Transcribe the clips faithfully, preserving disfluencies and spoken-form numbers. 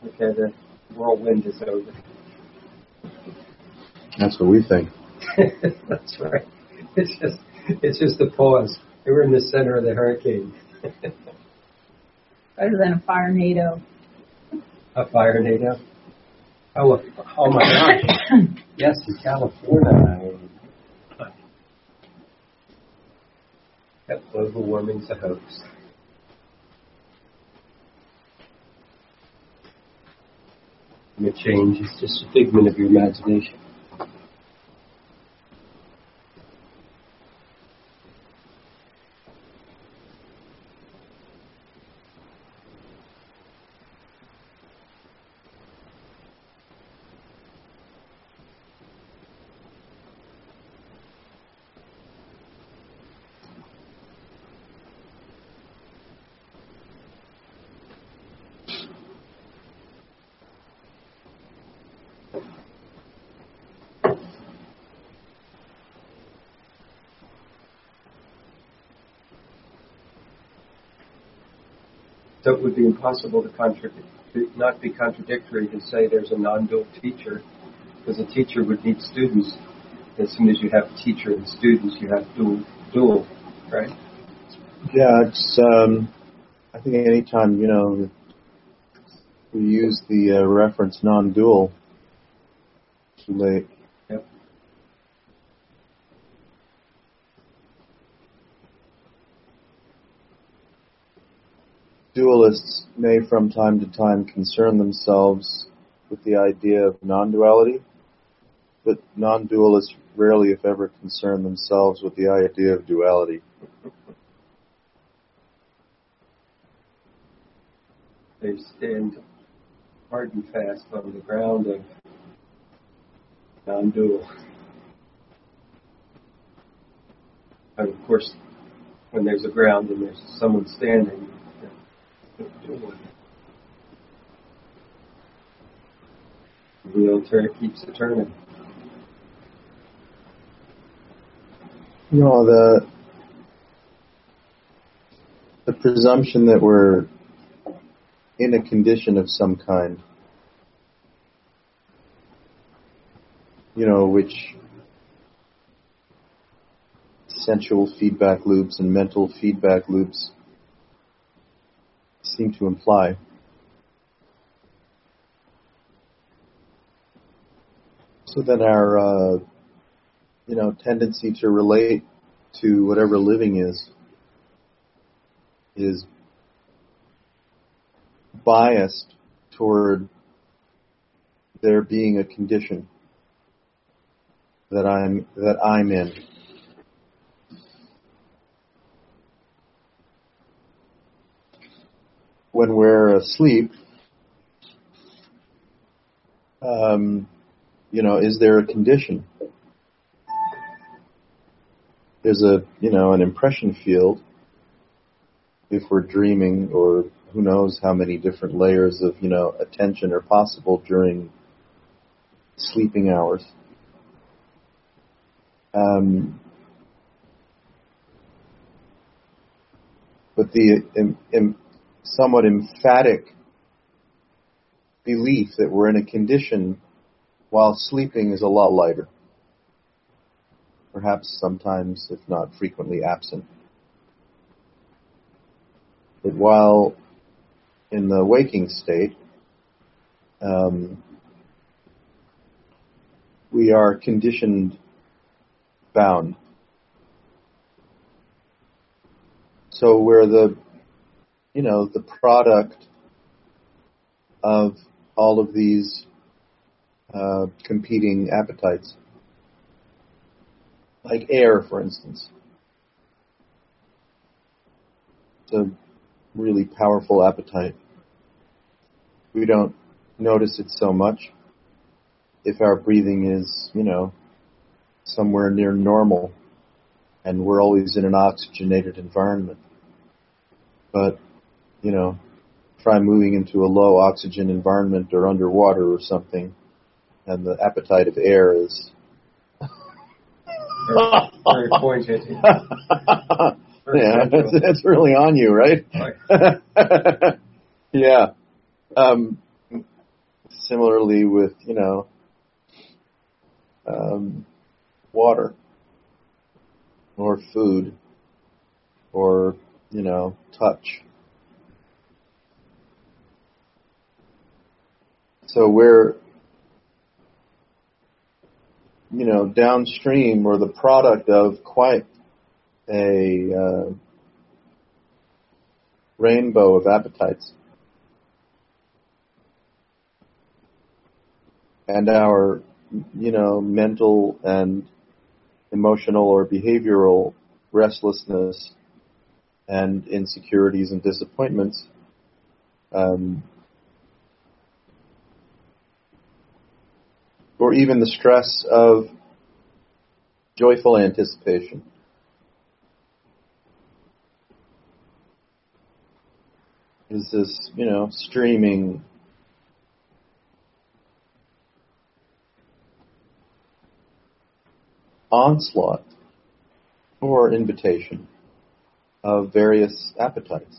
Okay, the whirlwind is over. That's what we think. That's right. It's just, it's just a pause. We're in the center of the hurricane. Better than a fire NATO. A fire NATO? Oh, a, oh my gosh. Yes, in California. That global warming's a hoax. And the change is just a figment of your imagination. So it would be impossible to contradict, to not be contradictory to say there's a non-dual teacher, because a teacher would need students. As soon as you have teacher and students, you have dual, dual, right? Yeah, it's. Um, I think anytime you know we use the uh, reference non-dual, too late. Yep. Dualists may from time to time concern themselves with the idea of non-duality, but non-dualists rarely, if ever, concern themselves with the idea of duality. They stand hard and fast on the ground of non-dual. And of course, when there's a ground and there's someone standing, the wheel turn keeps it turning. You know, the the presumption that we're in a condition of some kind, you know, which sensual feedback loops and mental feedback loops seem to imply. So then our, uh, you know, tendency to relate to whatever living is, is biased toward there being a condition that I'm, that I'm in. When we're asleep, um, you know, is there a condition? There's a, you know, an impression field if we're dreaming, or who knows how many different layers of, you know, attention are possible during sleeping hours. Um, but the im, im, somewhat emphatic belief that we're in a condition while sleeping is a lot lighter. Perhaps sometimes, if not frequently, absent. But while in the waking state, um, we are conditioned bound. So we're the, you know, the product of all of these uh, competing appetites. Like air, for instance. It's a really powerful appetite. We don't notice it so much if our breathing is, you know, somewhere near normal and we're always in an oxygenated environment. But, you know, try moving into a low oxygen environment or underwater or something, and the appetite of air is very, very pointed. Very yeah, that's, that's really on you, right? Right. Yeah. Um, Similarly with, you know, um, water or food or, you know, touch. So we're, you know, downstream or the product of quite a uh, rainbow of appetites. And our, you know, mental and emotional or behavioral restlessness and insecurities and disappointments um, or even the stress of joyful anticipation. Is this, you know, streaming onslaught or invitation of various appetites.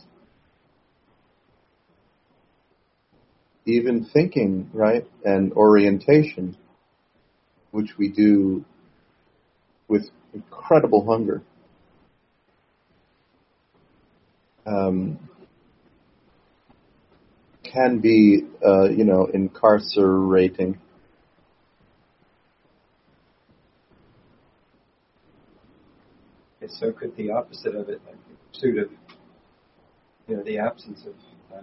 Even thinking, right, and orientation, which we do with incredible hunger, um, can be, uh, you know, incarcerating. And so could the opposite of it, like the pursuit of, you know, the absence of uh,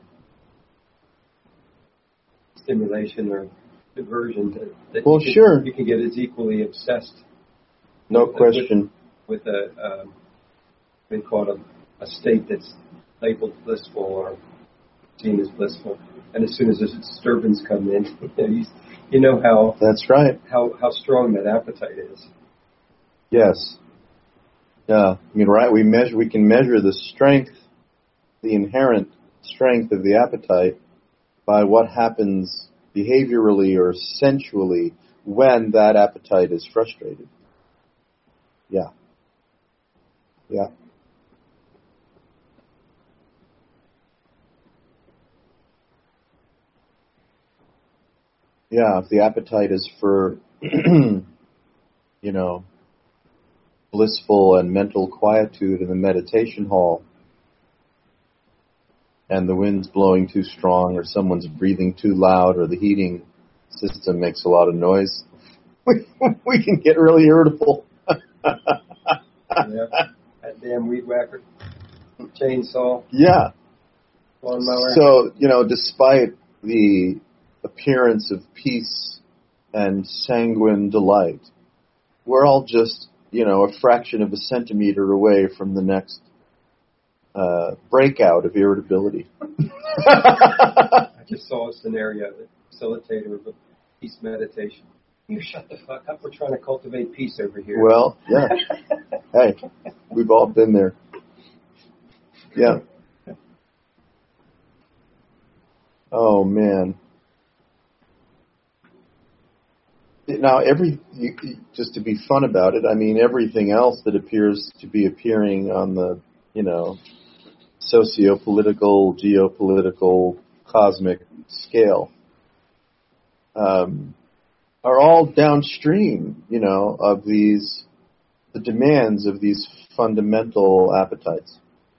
stimulation or diversion, that, that well, you, can, sure. you can get as equally obsessed. No with, question. With, with a, um, we call it a, a state that's labeled blissful or seen as blissful, and as soon as there's a disturbance come in, you know, you, you know how that's right. How how strong that appetite is. Yes. Yeah. I mean, right. We measure. We can measure the strength, the inherent strength of the appetite, by what happens behaviorally or sensually when that appetite is frustrated. Yeah. Yeah. Yeah, if the appetite is for, you know, blissful and mental quietude in the meditation hall, and the wind's blowing too strong, or someone's breathing too loud, or the heating system makes a lot of noise, we, we can get really irritable. Yeah, that damn weed whacker, chainsaw. Yeah. Lawnmower. So, you know, despite the appearance of peace and sanguine delight, we're all just, you know, a fraction of a centimeter away from the next uh, breakout of irritability. I just saw a scenario, the facilitator of a peace meditation. You shut the fuck up. We're trying to cultivate peace over here. Well, yeah. Hey, we've all been there. Yeah. Oh, man. Now, every you, just to be fun about it, I mean, everything else that appears to be appearing on the, you know, socio-political, geopolitical, cosmic scale um, are all downstream, you know, of these, the demands of these fundamental appetites.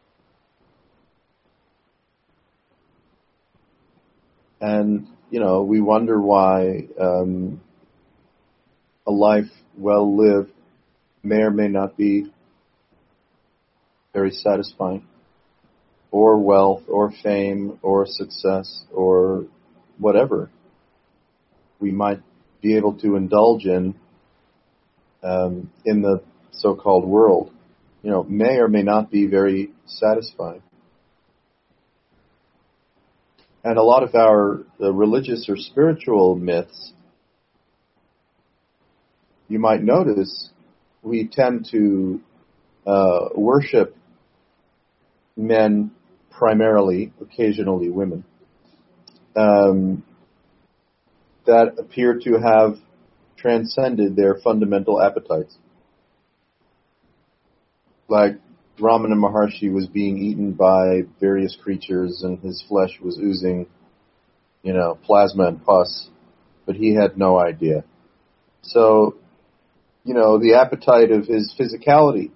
And, you know, we wonder why um, a life well lived may or may not be very satisfying, or wealth, or fame, or success, or whatever we might be able to indulge in um, in the so-called world, you know, may or may not be very satisfying. And a lot of our uh, religious or spiritual myths, you might notice, we tend to uh, worship men primarily, occasionally women, um, that appear to have transcended their fundamental appetites. Like Ramana Maharshi was being eaten by various creatures and his flesh was oozing, you know, plasma and pus, but he had no idea. So, you know, the appetite of his physicality,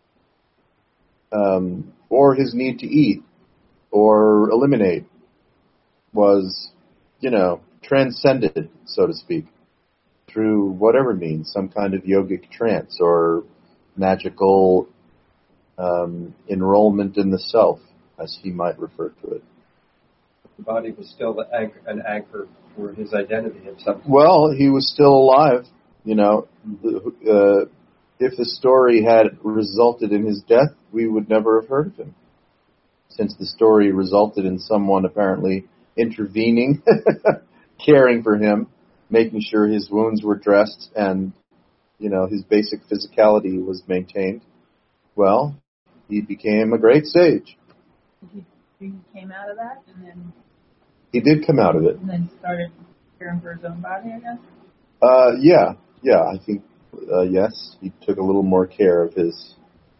um, or his need to eat or eliminate was, you know, transcended, so to speak, through whatever means, some kind of yogic trance or magical um, enrollment in the self, as he might refer to it. The body was still the anchor, an anchor for his identity of some. Well, he was still alive, you know. Uh, if the story had resulted in his death, we would never have heard of him, since the story resulted in someone apparently intervening, caring for him, making sure his wounds were dressed and, you know, his basic physicality was maintained. Well, he became a great sage. He, he came out of that and then... He did come out of it. And then started caring for his own body, I guess? Uh, yeah, yeah, I think, uh, yes, he took a little more care of his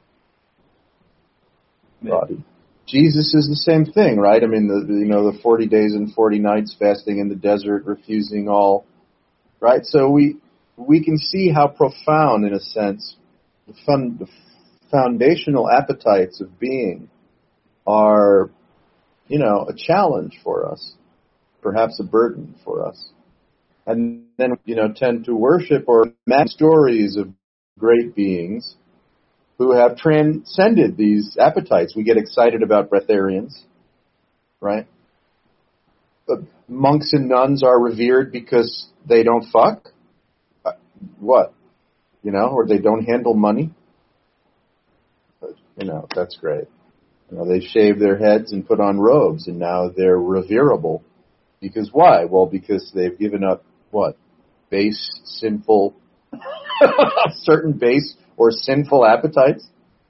body. Jesus is the same thing, right? I mean, the, the you know, the forty days and forty nights fasting in the desert, refusing all, right? So we we can see how profound, in a sense, the, fun, the foundational appetites of being are, you know, a challenge for us, perhaps a burden for us. And then, you know, tend to worship or imagine stories of great beings who have transcended these appetites. We get excited about breatharians, right? But monks and nuns are revered because they don't fuck? Uh, what? You know, or they don't handle money? But, you know, that's great. You know, they shave their heads and put on robes, and now they're reverable. Because why? Well, because they've given up, what? Base, sinful, certain base or sinful appetites?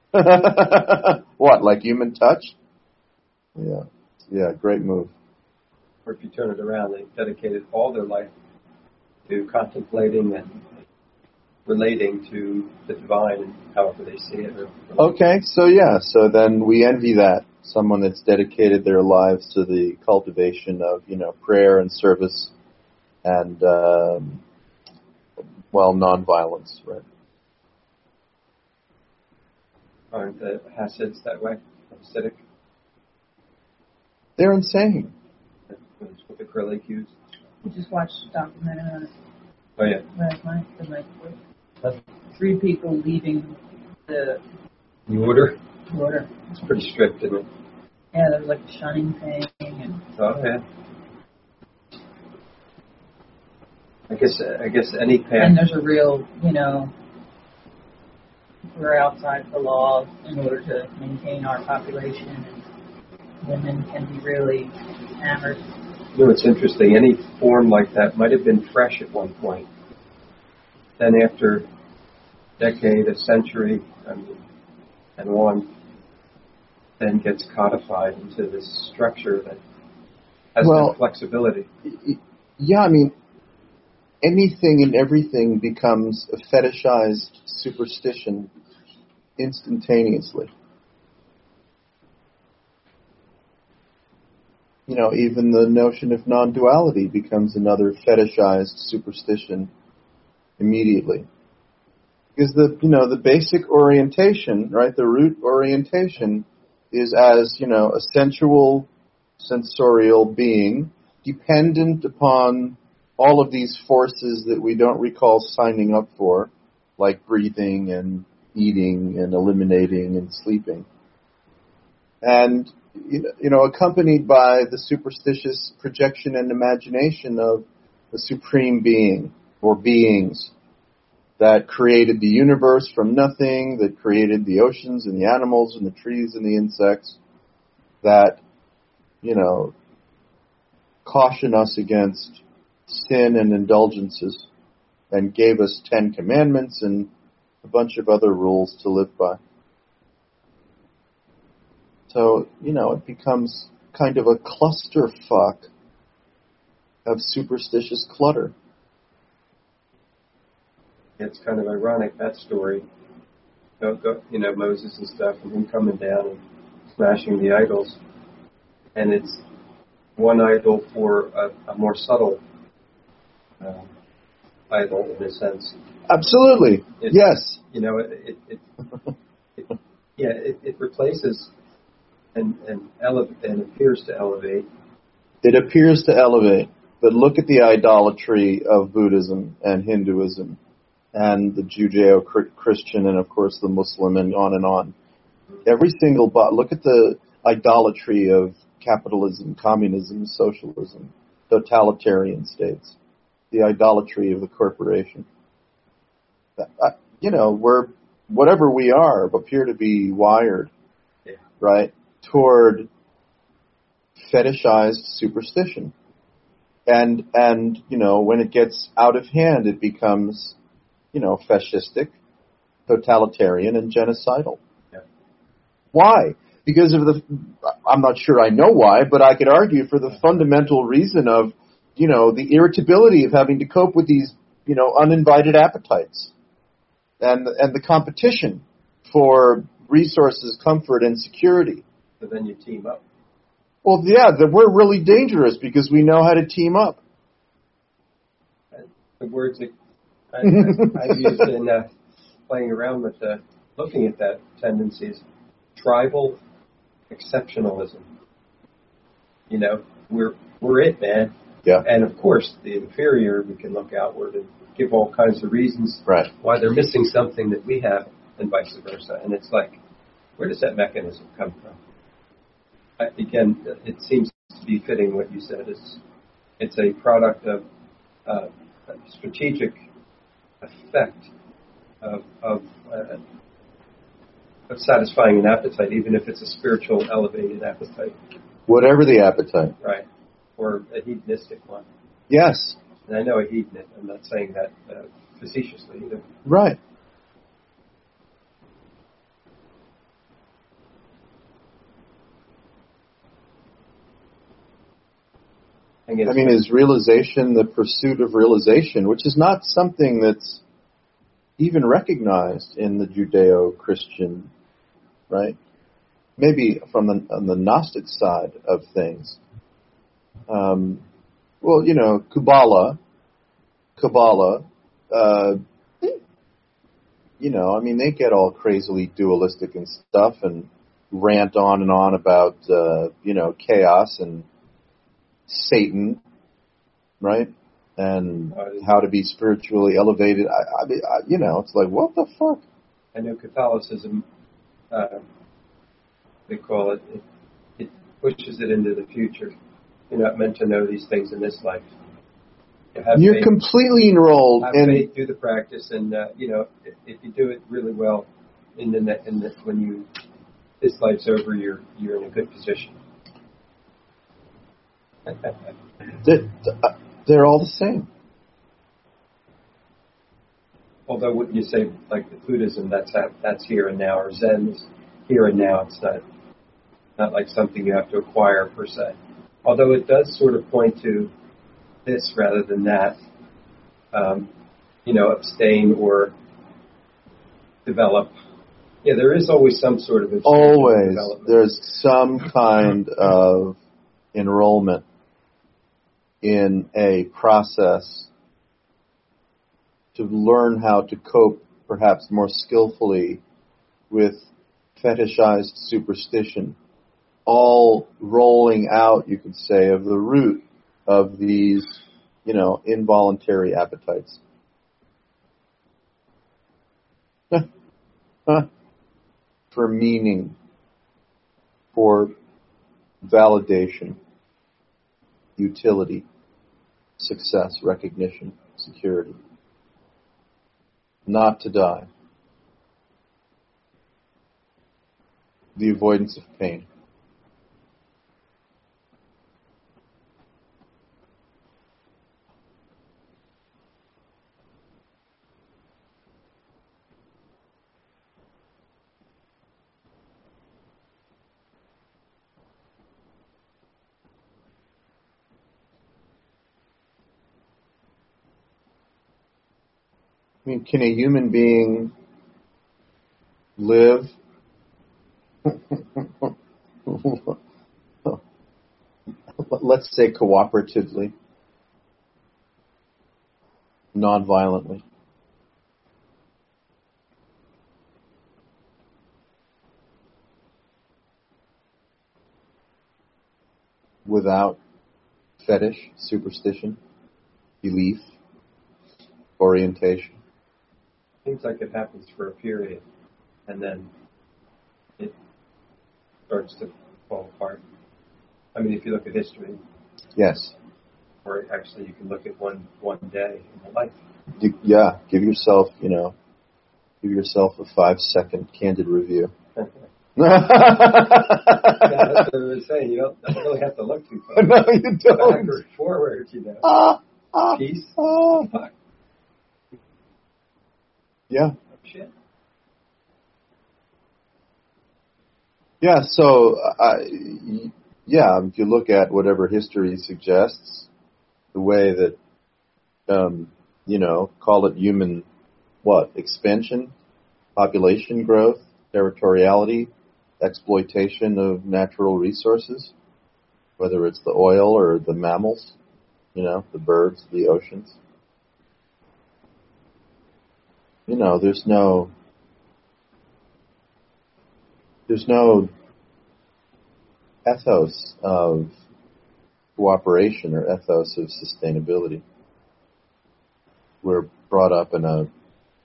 What, like human touch? Yeah. Yeah, great move. Or if you turn it around, they've dedicated all their life to contemplating and relating to the divine and however they see it. Okay, so yeah, so then we envy that. Someone that's dedicated their lives to the cultivation of, you know, prayer and service and, um, well, nonviolence, right? Aren't the Hasids that way? Hasidic? They're insane. That's what the Krillik used. We just watched a documentary on it Oh, yeah. last night, the night before. Three people leaving the The order? order. It's pretty strict, isn't it? Yeah, there was like a shunning thing. And Oh, yeah. I guess, I guess any path. And there's a real, you know, we're outside the law in order to maintain our population, and women can be really hammered. You know, it's interesting. Any form like that might have been fresh at one point. Then after a decade, a century, I mean, and on, then gets codified into this structure that has Well, no flexibility. Yeah, I mean, anything and everything becomes a fetishized superstition instantaneously. You know, even the notion of non-duality becomes another fetishized superstition immediately. Because the, you know, the basic orientation, right, the root orientation is as, you know, a sensual, sensorial being dependent upon all of these forces that we don't recall signing up for, like breathing and eating and eliminating and sleeping. And, you know, accompanied by the superstitious projection and imagination of the supreme being or beings that created the universe from nothing, that created the oceans and the animals and the trees and the insects, that, you know, caution us against sin and indulgences, and gave us Ten Commandments and a bunch of other rules to live by. So, you know, it becomes kind of a clusterfuck of superstitious clutter. It's kind of ironic, that story. Go, go, you know, Moses and stuff, and him coming down and smashing the idols. And it's one idol for a, a more subtle uh, idol in a sense. Absolutely. It, yes. You know, it, it, it, it yeah, it, it replaces and and, elevate, and appears to elevate. It appears to elevate, but look at the idolatry of Buddhism and Hinduism and the Judeo-Christian and, of course, the Muslim and on and on. Every single, but look at the idolatry of capitalism, communism, socialism, totalitarian states, the idolatry of the corporation. You know, we're, whatever we are, appear to be wired, yeah. right, toward fetishized superstition. And, and, you know, when it gets out of hand, it becomes, you know, fascistic, totalitarian, and genocidal. Yeah. Why? Because of the, I'm not sure I know why, but I could argue for the fundamental reason of, you know, the irritability of having to cope with these, you know, uninvited appetites. And, and the competition for resources, comfort, and security. So then you team up. Well, yeah, that we're really dangerous because we know how to team up. The words that I, I, I've used in uh, playing around with uh, looking at that tendencies, tribal exceptionalism. You know, we're we're it, man. Yeah. And of course, the inferior, we can look outward and give all kinds of reasons right. why they're missing something that we have, and vice versa. And it's like, where does that mechanism come from? I, again, it seems to be fitting what you said. It's it's a product of uh, a strategic effect of of, uh, of satisfying an appetite, even if it's a spiritual, elevated appetite. Whatever the appetite. Right. Or a hedonistic one. Yes. And I know a hedonist. I'm not saying that uh, facetiously either. Right. I mean, is realization the pursuit of realization, which is not something that's even recognized in the Judeo-Christian, right? Maybe from the, on the Gnostic side of things. Um, well, you know, Kabbalah, Kabbalah, uh, you know, I mean, they get all crazily dualistic and stuff and rant on and on about, uh, you know, chaos and Satan, right? And how to be spiritually elevated. I, I mean, I, you know, it's like, what the fuck? I know Catholicism, uh, they call it, it, it pushes it into the future. You're not meant to know these things in this life. You have You're faith, completely enrolled have in faith, do the practice, and uh, you know, if, if you do it really well, in the in the when you this life's over, you're you're in a good position. They're all the same. Although wouldn't you say, like the Buddhism, that's that's here and now, or Zen is here and now. It's not not like something you have to acquire per se. Although it does sort of point to this rather than that. Um, you know, abstain or develop. Yeah, there is always some sort of always there's some kind of enrollment in a process to learn how to cope perhaps more skillfully with fetishized superstition, all rolling out, you could say, of the root of these, you know, involuntary appetites. For meaning, for validation, utility, success, recognition, security. Not to die. The avoidance of pain. I mean, can a human being live let's say cooperatively, non-violently. Without fetish, superstition, belief, orientation. Seems like it happens for a period, and then it starts to fall apart. I mean, if you look at history, Yes. or actually you can look at one one day in the life. You, yeah, give yourself, you know, give yourself a five-second candid review. Yeah, that's what I was saying. You don't, don't really have to look too far. No, you don't. Back or forward, you know. Ah, ah, Peace. ah. Fuck. Yeah. Shit. Yeah, so, uh, yeah, if you look at whatever history suggests, the way that, um, you know, call it human, what, expansion, population growth, territoriality, exploitation of natural resources, whether it's the oil or the mammals, you know, the birds, the oceans. You know, there's no, there's no ethos of cooperation or ethos of sustainability. We're brought up in a,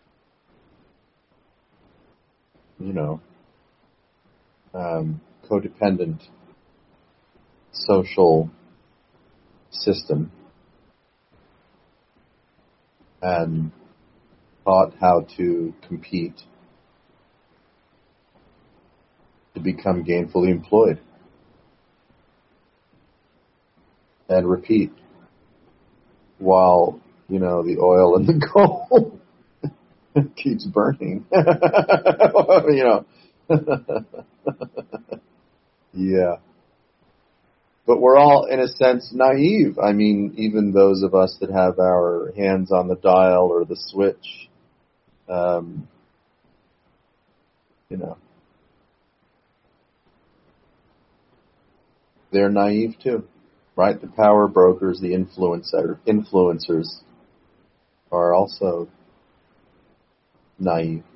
you know, um, codependent social system and taught how to compete to become gainfully employed and repeat while, you know, the oil and the gold keeps burning. You know. Yeah. But we're all, in a sense, naive. I mean, even those of us that have our hands on the dial or the switch, um, you know, they're naive too, right? The power brokers, the influencer, influencers are also naive.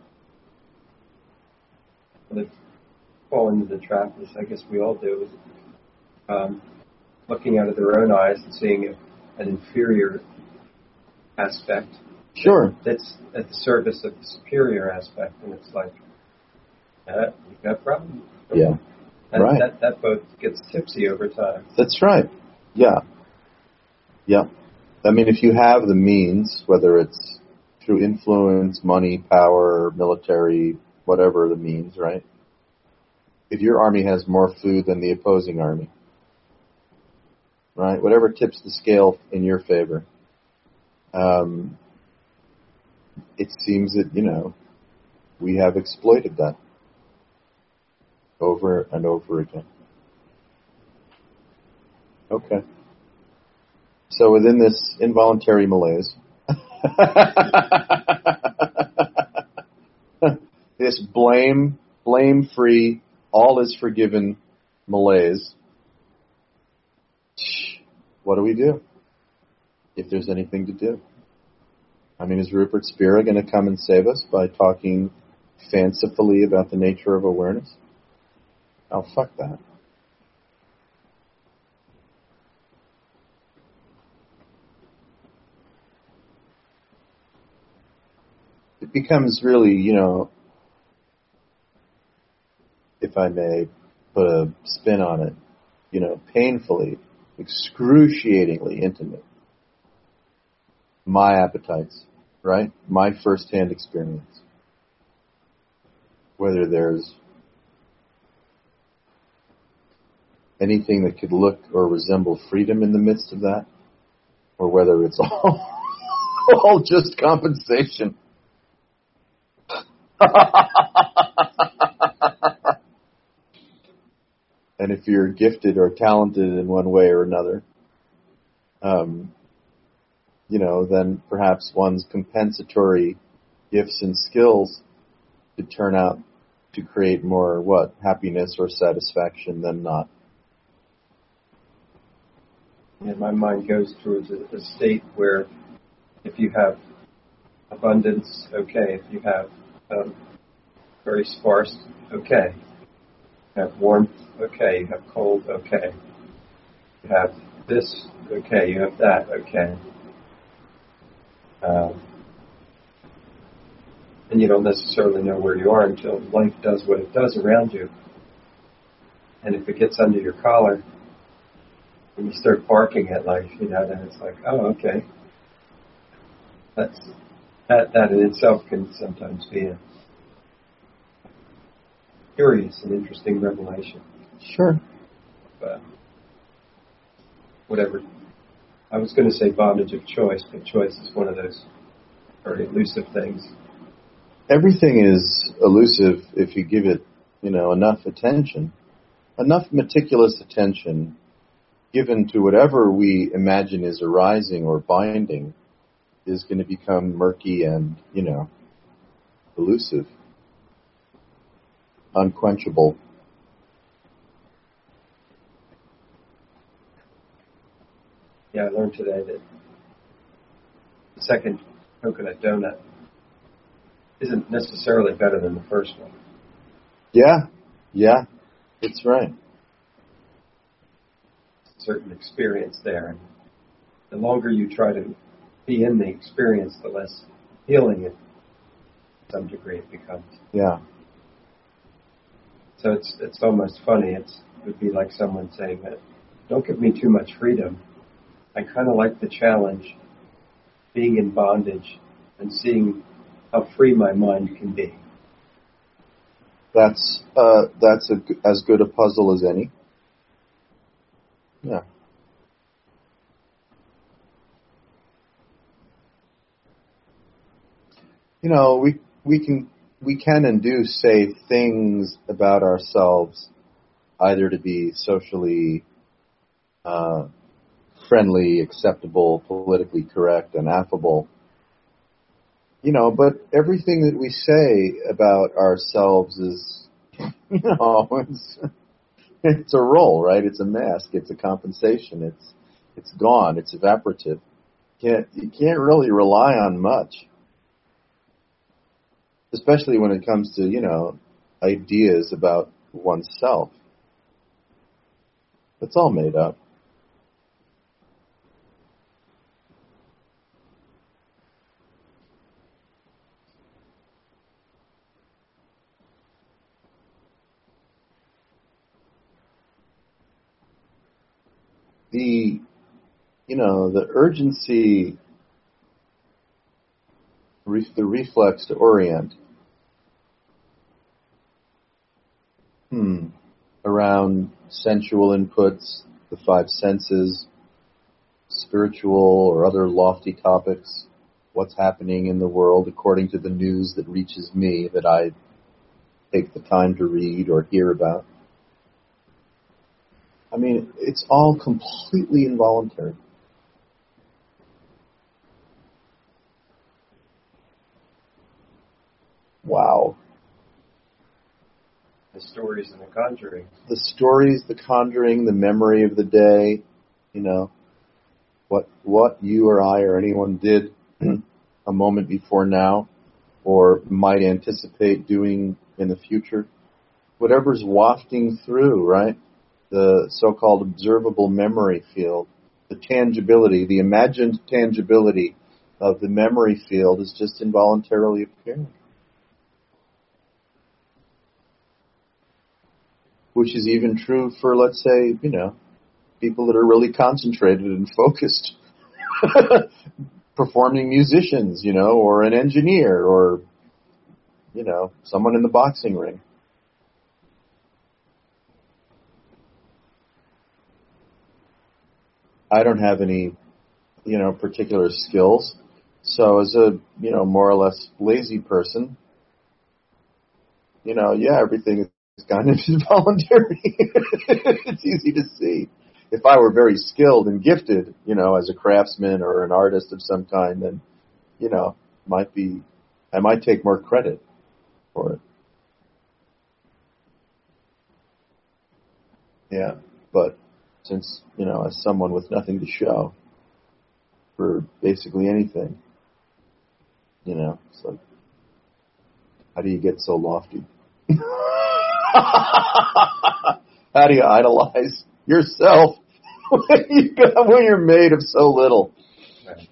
Well, they fall into the trap, as I guess we all do, is um, looking out of their own eyes and seeing a, an inferior aspect. Sure. That's at the service of the superior aspect, and it's like, uh, you've got a problem. Yeah. And Right. that, that boat gets tipsy over time. That's right. Yeah. Yeah. I mean, if you have the means, whether it's through influence, money, power, military, whatever the means, right? If your army has more food than the opposing army, right? Whatever tips the scale in your favor, um, it seems that, you know, we have exploited that over and over again. Okay. So within this involuntary malaise, this blame, blame-free, all is forgiven malaise, what do we do? If there's anything to do. I mean, is Rupert Spira going to come and save us by talking fancifully about the nature of awareness? Oh, fuck that. It becomes really, you know, if I may put a spin on it, you know, painfully, excruciatingly intimate. My appetites, right? My first-hand experience. Whether there's anything that could look or resemble freedom in the midst of that, or whether it's all, all just compensation. And if you're gifted or talented in one way or another, um, you know, then perhaps one's compensatory gifts and skills could turn out to create more, what, happiness or satisfaction than not. And my mind goes towards a, a state where If you have abundance, okay. If you have um, very sparse, okay. You have warmth, okay. You have cold, okay. You have this, okay. You have that, okay. Um, and you don't necessarily know where you are until life does what it does around you. And if it gets under your collar, when you start barking at life, you know, then it's like, oh, okay. That's that. That in itself can sometimes be a curious and interesting revelation. Sure. But whatever. I was going to say bondage of choice, but choice is one of those very elusive things. Everything is elusive if you give it, you know, enough attention, enough meticulous attention given to whatever we imagine is arising or binding is going to become murky and, you know, elusive, unquenchable. Yeah, I learned today that the second coconut donut isn't necessarily better than the first one. Yeah, yeah, it's right. A certain experience there. And the longer you try to be in the experience, the less healing it, to some degree, it becomes. Yeah. So it's it's almost funny. It's, it would be like someone saying that, don't give me too much freedom. I kind of like the challenge, being in bondage and seeing how free my mind can be. That's uh, that's a, as good a puzzle as any. Yeah. You know, we we can we can and do say things about ourselves, either to be socially uh, friendly, acceptable, politically correct, and affable. You know, but everything that we say about ourselves is, you know, it's, it's a role, right? It's a mask. It's a compensation. It's it's gone. It's evaporative. Can't you can't really rely on much, especially when it comes to, you know, ideas about oneself. It's all made up. The, you know, the urgency, the reflex to orient, hmm, around sensual inputs, the five senses, spiritual or other lofty topics, what's happening in the world according to the news that reaches me that I take the time to read or hear about. I mean, it's all completely involuntary. Wow. The stories and the conjuring. The stories, the conjuring, the memory of the day, you know, what what you or I or anyone did a moment before now or might anticipate doing in the future. Whatever's wafting through, right? The so-called observable memory field, the tangibility, the imagined tangibility of the memory field is just involuntarily appearing. Which is even true for, let's say, you know, people that are really concentrated and focused. Performing musicians, you know, or an engineer, or, you know, someone in the boxing ring. I don't have any, you know, particular skills. So as a, you know, more or less lazy person, you know, yeah, everything is kind of involuntary. It's easy to see. If I were very skilled and gifted, you know, as a craftsman or an artist of some kind, then, you know, might be, I might take more credit for it. Yeah, but since, you know, as someone with nothing to show for basically anything, You know, it's like, how do you get so lofty? How do you idolize yourself when, you got, when you're made of so little? Right.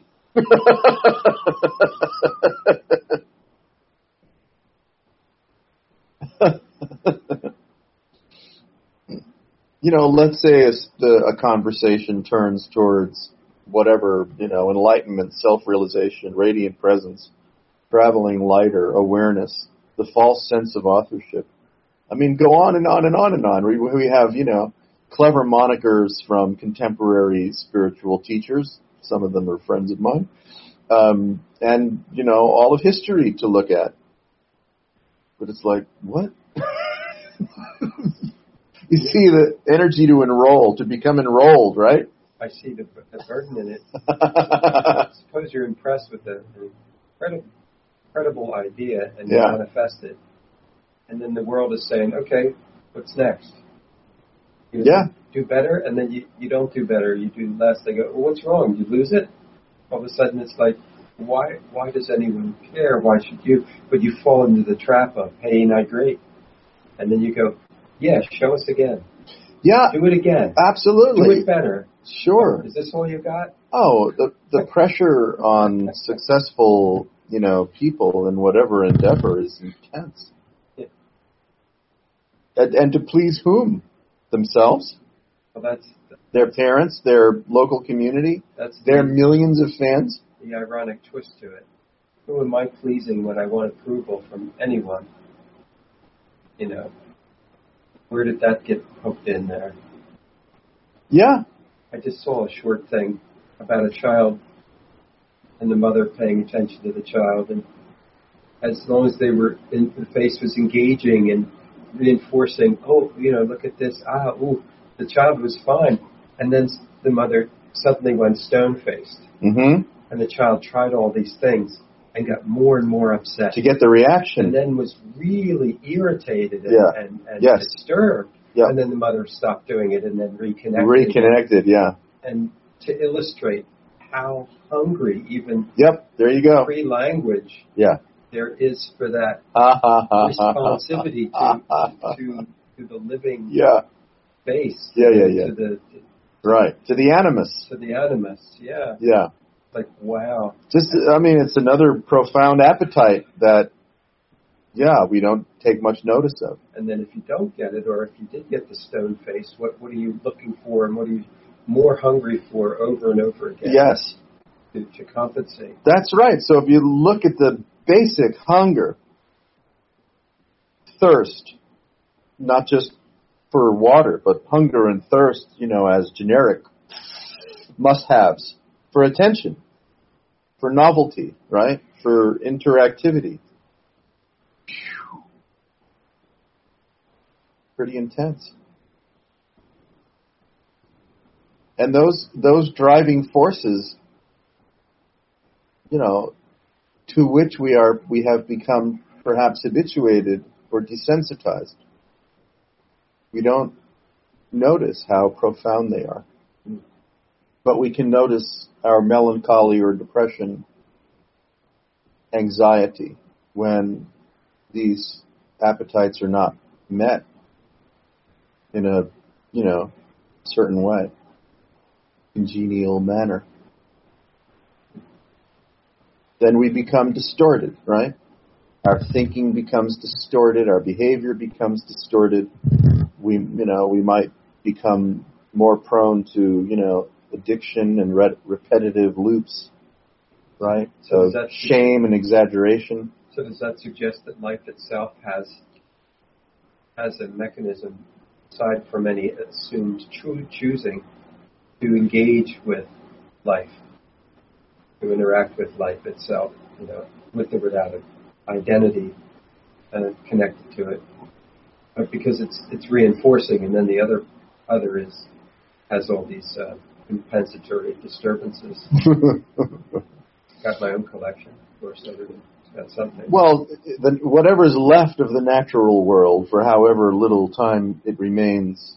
You know, let's say a, a conversation turns towards whatever, you know, enlightenment, self-realization, radiant presence, traveling lighter, awareness, the false sense of authorship. I mean, go on and on and on and on. We, we have, you know, clever monikers from contemporary spiritual teachers. Some of them are friends of mine. Um, and, you know, all of history to look at. But it's like, what? You see the energy to enroll, to become enrolled, right? I see the, the burden in it. Suppose you're impressed with the incredible, incredible idea and Yeah. you manifest it. And then the world is saying, okay, what's next? You Yeah. do better, and then you, you don't do better. You do less. They go, well, what's wrong? You lose it? All of a sudden it's like, why why does anyone care? Why should you? But you fall into the trap of, hey, ain't I great? And then you go, yeah, show us again. Yeah, Do it again. absolutely. Do it better. Sure. Is this all you got? Oh, the the pressure on successful, you know, people in whatever endeavor is intense. Yeah. And, and to please whom? Themselves? Well, that's Their parents? Their local community? that's Their the, millions of fans? the ironic twist to it. Who am I pleasing when I want approval from anyone? You know, where did that get hooked in there? Yeah. I just saw a short thing about a child and the mother paying attention to the child, and as long as they were, in, the face was engaging and reinforcing, oh, you know, look at this, ah, ooh, the child was fine, and then the mother suddenly went stone-faced, Mm-hmm. and the child tried all these things and got more and more upset, To get the reaction. and then was really irritated and, Yeah. and, and Yes. disturbed, Yeah. and then the mother stopped doing it and then reconnected. Reconnected, yeah. And to illustrate how hungry, even Yep, there you go. pre-language, Yeah. there is for that Ha, ha, ha, responsivity ha, ha, to, ha. to to the living Yeah, face, Yeah, yeah, to, yeah. to the right. To the animus. to the animus. Yeah, Yeah. like wow. Just, I mean, it's another profound appetite that, yeah, we don't take much notice of. And then if you don't get it, or if you did get the stone face, what what are you looking for, and what are you more hungry for over and over again? Yes, to, to compensate. that's right. So if you look at the basic hunger, thirst, not just for water, but hunger and thirst, you know, as generic must-haves for attention, for novelty, right? For interactivity. Phew. Pretty intense. And those those driving forces, you know, to which we are we have become perhaps habituated or desensitized. We don't notice how profound they are. But we can notice our melancholy or depression, anxiety, when these appetites are not met in a, you know, certain way, congenial manner. Then we become distorted, right? Our thinking becomes distorted, our behavior becomes distorted. We, you know, we might become more prone to, you know, addiction and re- repetitive loops, right? So So does that- shame and exaggeration. So does that suggest that life itself has has a mechanism, aside from any assumed true choosing, to engage with life, to interact with life itself, you know, with or without an identity uh, connected to it, but because it's it's reinforcing, and then the other other is has all these uh, compensatory disturbances. Got my own collection, of course. Everything's got something. Well, the, whatever's left of the natural world, for however little time it remains,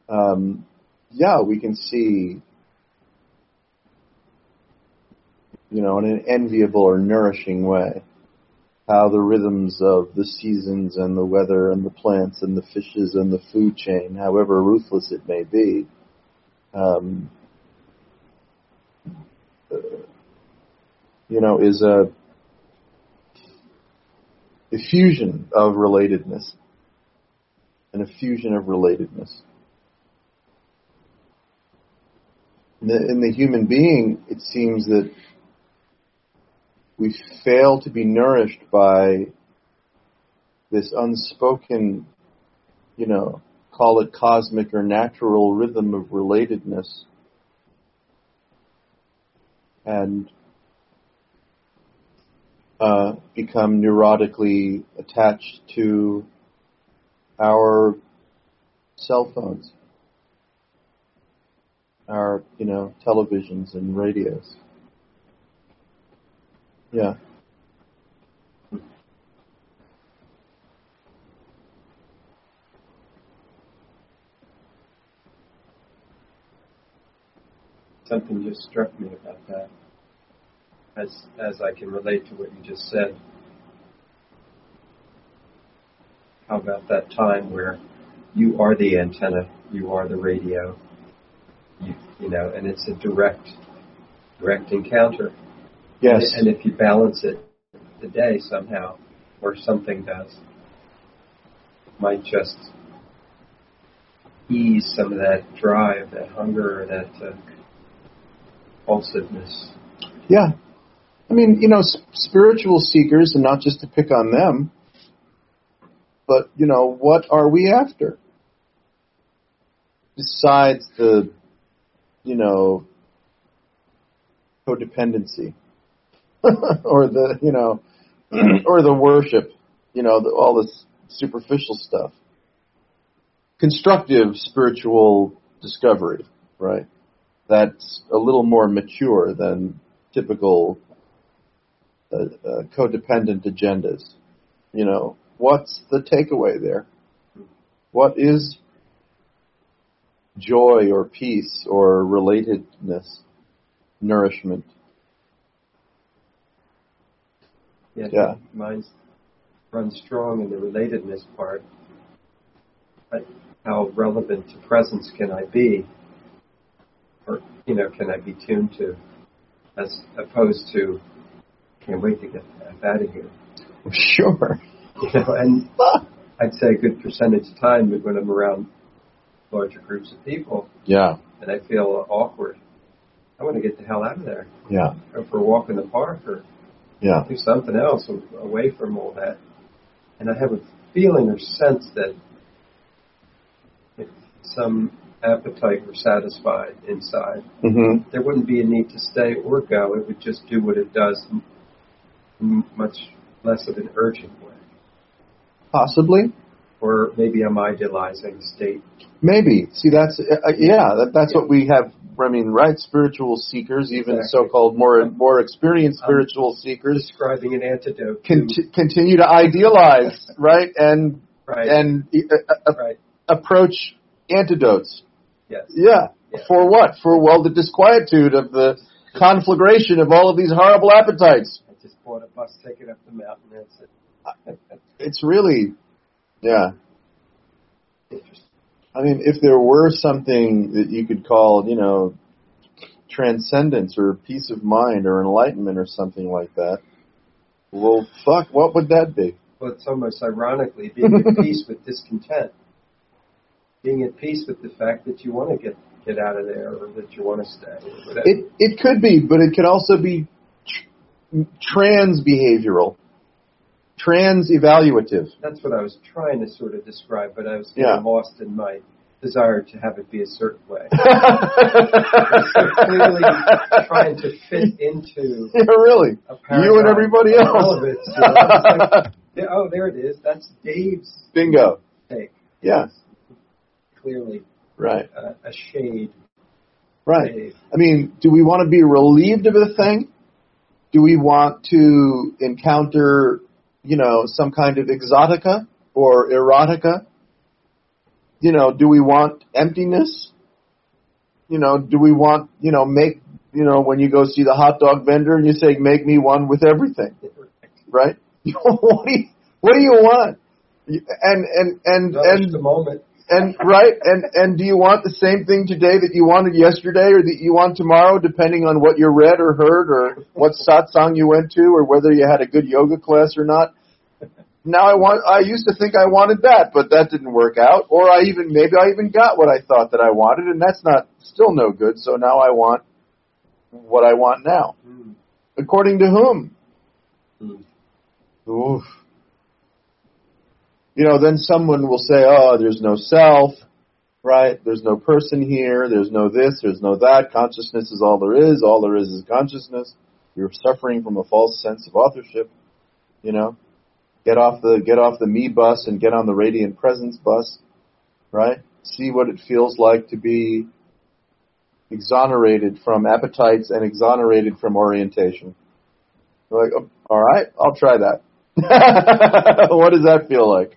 um, yeah, we can see you know, in an enviable or nourishing way. How the rhythms of the seasons and the weather and the plants and the fishes and the food chain, however ruthless it may be, um, you know, is a, a fusion of relatedness. And a fusion of relatedness. In the, in the human being, it seems that we fail to be nourished by this unspoken, you know, call it cosmic or natural rhythm of relatedness. And uh, become neurotically attached to our cell phones, our, you know, televisions and radios. Yeah. Something just struck me about that, as as I can relate to what you just said. How about that time where you are the antenna, you are the radio, you, you know, and it's a direct, direct encounter. Yes. And if you balance it today somehow, or something does, it might just ease some of that drive, that hunger, that uh, impulsiveness. Yeah. I mean, you know, sp- spiritual seekers, and not just to pick on them, but, you know, what are we after? Besides the, you know, codependency. or the, you know, or the worship, you know, the, all this superficial stuff. Constructive spiritual discovery, right? That's a little more mature than typical uh, uh, codependent agendas. You know, what's the takeaway there? What is joy or peace or relatedness, nourishment? Yeah, yeah. Mine runs strong in the relatedness part. But how relevant to presence can I be? Or, you know, can I be tuned to? As opposed to, can't wait to get out of here. Sure. You know, and I'd say a good percentage of time when I'm around larger groups of people. Yeah. And I feel awkward. I want to get the hell out of there. Yeah. Go for a walk in the park or yeah. do something else away from all that. And I have a feeling or sense that if some appetite were satisfied inside, mm-hmm. there wouldn't be a need to stay or go. It would just do what it does in much less of an urgent way. Possibly. Or maybe I'm idealizing the state. Maybe. See, that's, uh, yeah, that, that's yeah. what we have, I mean, right? Spiritual seekers, even exactly. so-called more more experienced spiritual I'm seekers. Describing an antidote. Conti- continue to idealize, right? And, right. and uh, uh, right. approach antidotes. Yes. Yeah. yeah. For what? For, well, the disquietude of the conflagration of all of these horrible appetites. I just bought a bus ticket up the mountain. That's it. It's really, yeah. Interesting. I mean, if there were something that you could call, you know, transcendence or peace of mind or enlightenment or something like that, well, fuck, what would that be? Well, it's almost ironically being at peace with discontent. Being at peace with the fact that you want to get, get out of there or that you want to stay. Or whatever. It it could be, but it could also be tr- trans-behavioral, trans-evaluative. That's what I was trying to sort of describe, but I was getting yeah. lost in my desire to have it be a certain way. So clearly trying to fit into yeah, really. a you and everybody else. Relevance, you know? Like, yeah, oh, there it is. That's Dave's bingo. take. Yeah. Clearly right. Uh, a shade. Right. Dave. I mean, do we want to be relieved of a thing? Do we want to encounter, you know, some kind of exotica or erotica? You know, do we want emptiness? You know, do we want, you know, make you know, when you go see the hot dog vendor and you say, make me one with everything, right? what do you, what do you want? And, and, and, Relish and, the moment. and, right, and, and do you want the same thing today that you wanted yesterday or that you want tomorrow, depending on what you read or heard or what satsang you went to or whether you had a good yoga class or not? Now I want, I used to think I wanted that, but that didn't work out. Or I even, maybe I even got what I thought that I wanted, and that's not, still no good, so now I want what I want now. Mm. According to whom? Mm. Oof. You know, then someone will say, oh, there's no self, right? There's no person here, there's no this, there's no that. Consciousness is all there is, all there is is consciousness. You're suffering from a false sense of authorship, you know? Get off the get off the me bus and get on the radiant presence bus, right? See what it feels like to be exonerated from appetites and exonerated from orientation. You're like, oh, all right, I'll try that. What does that feel like?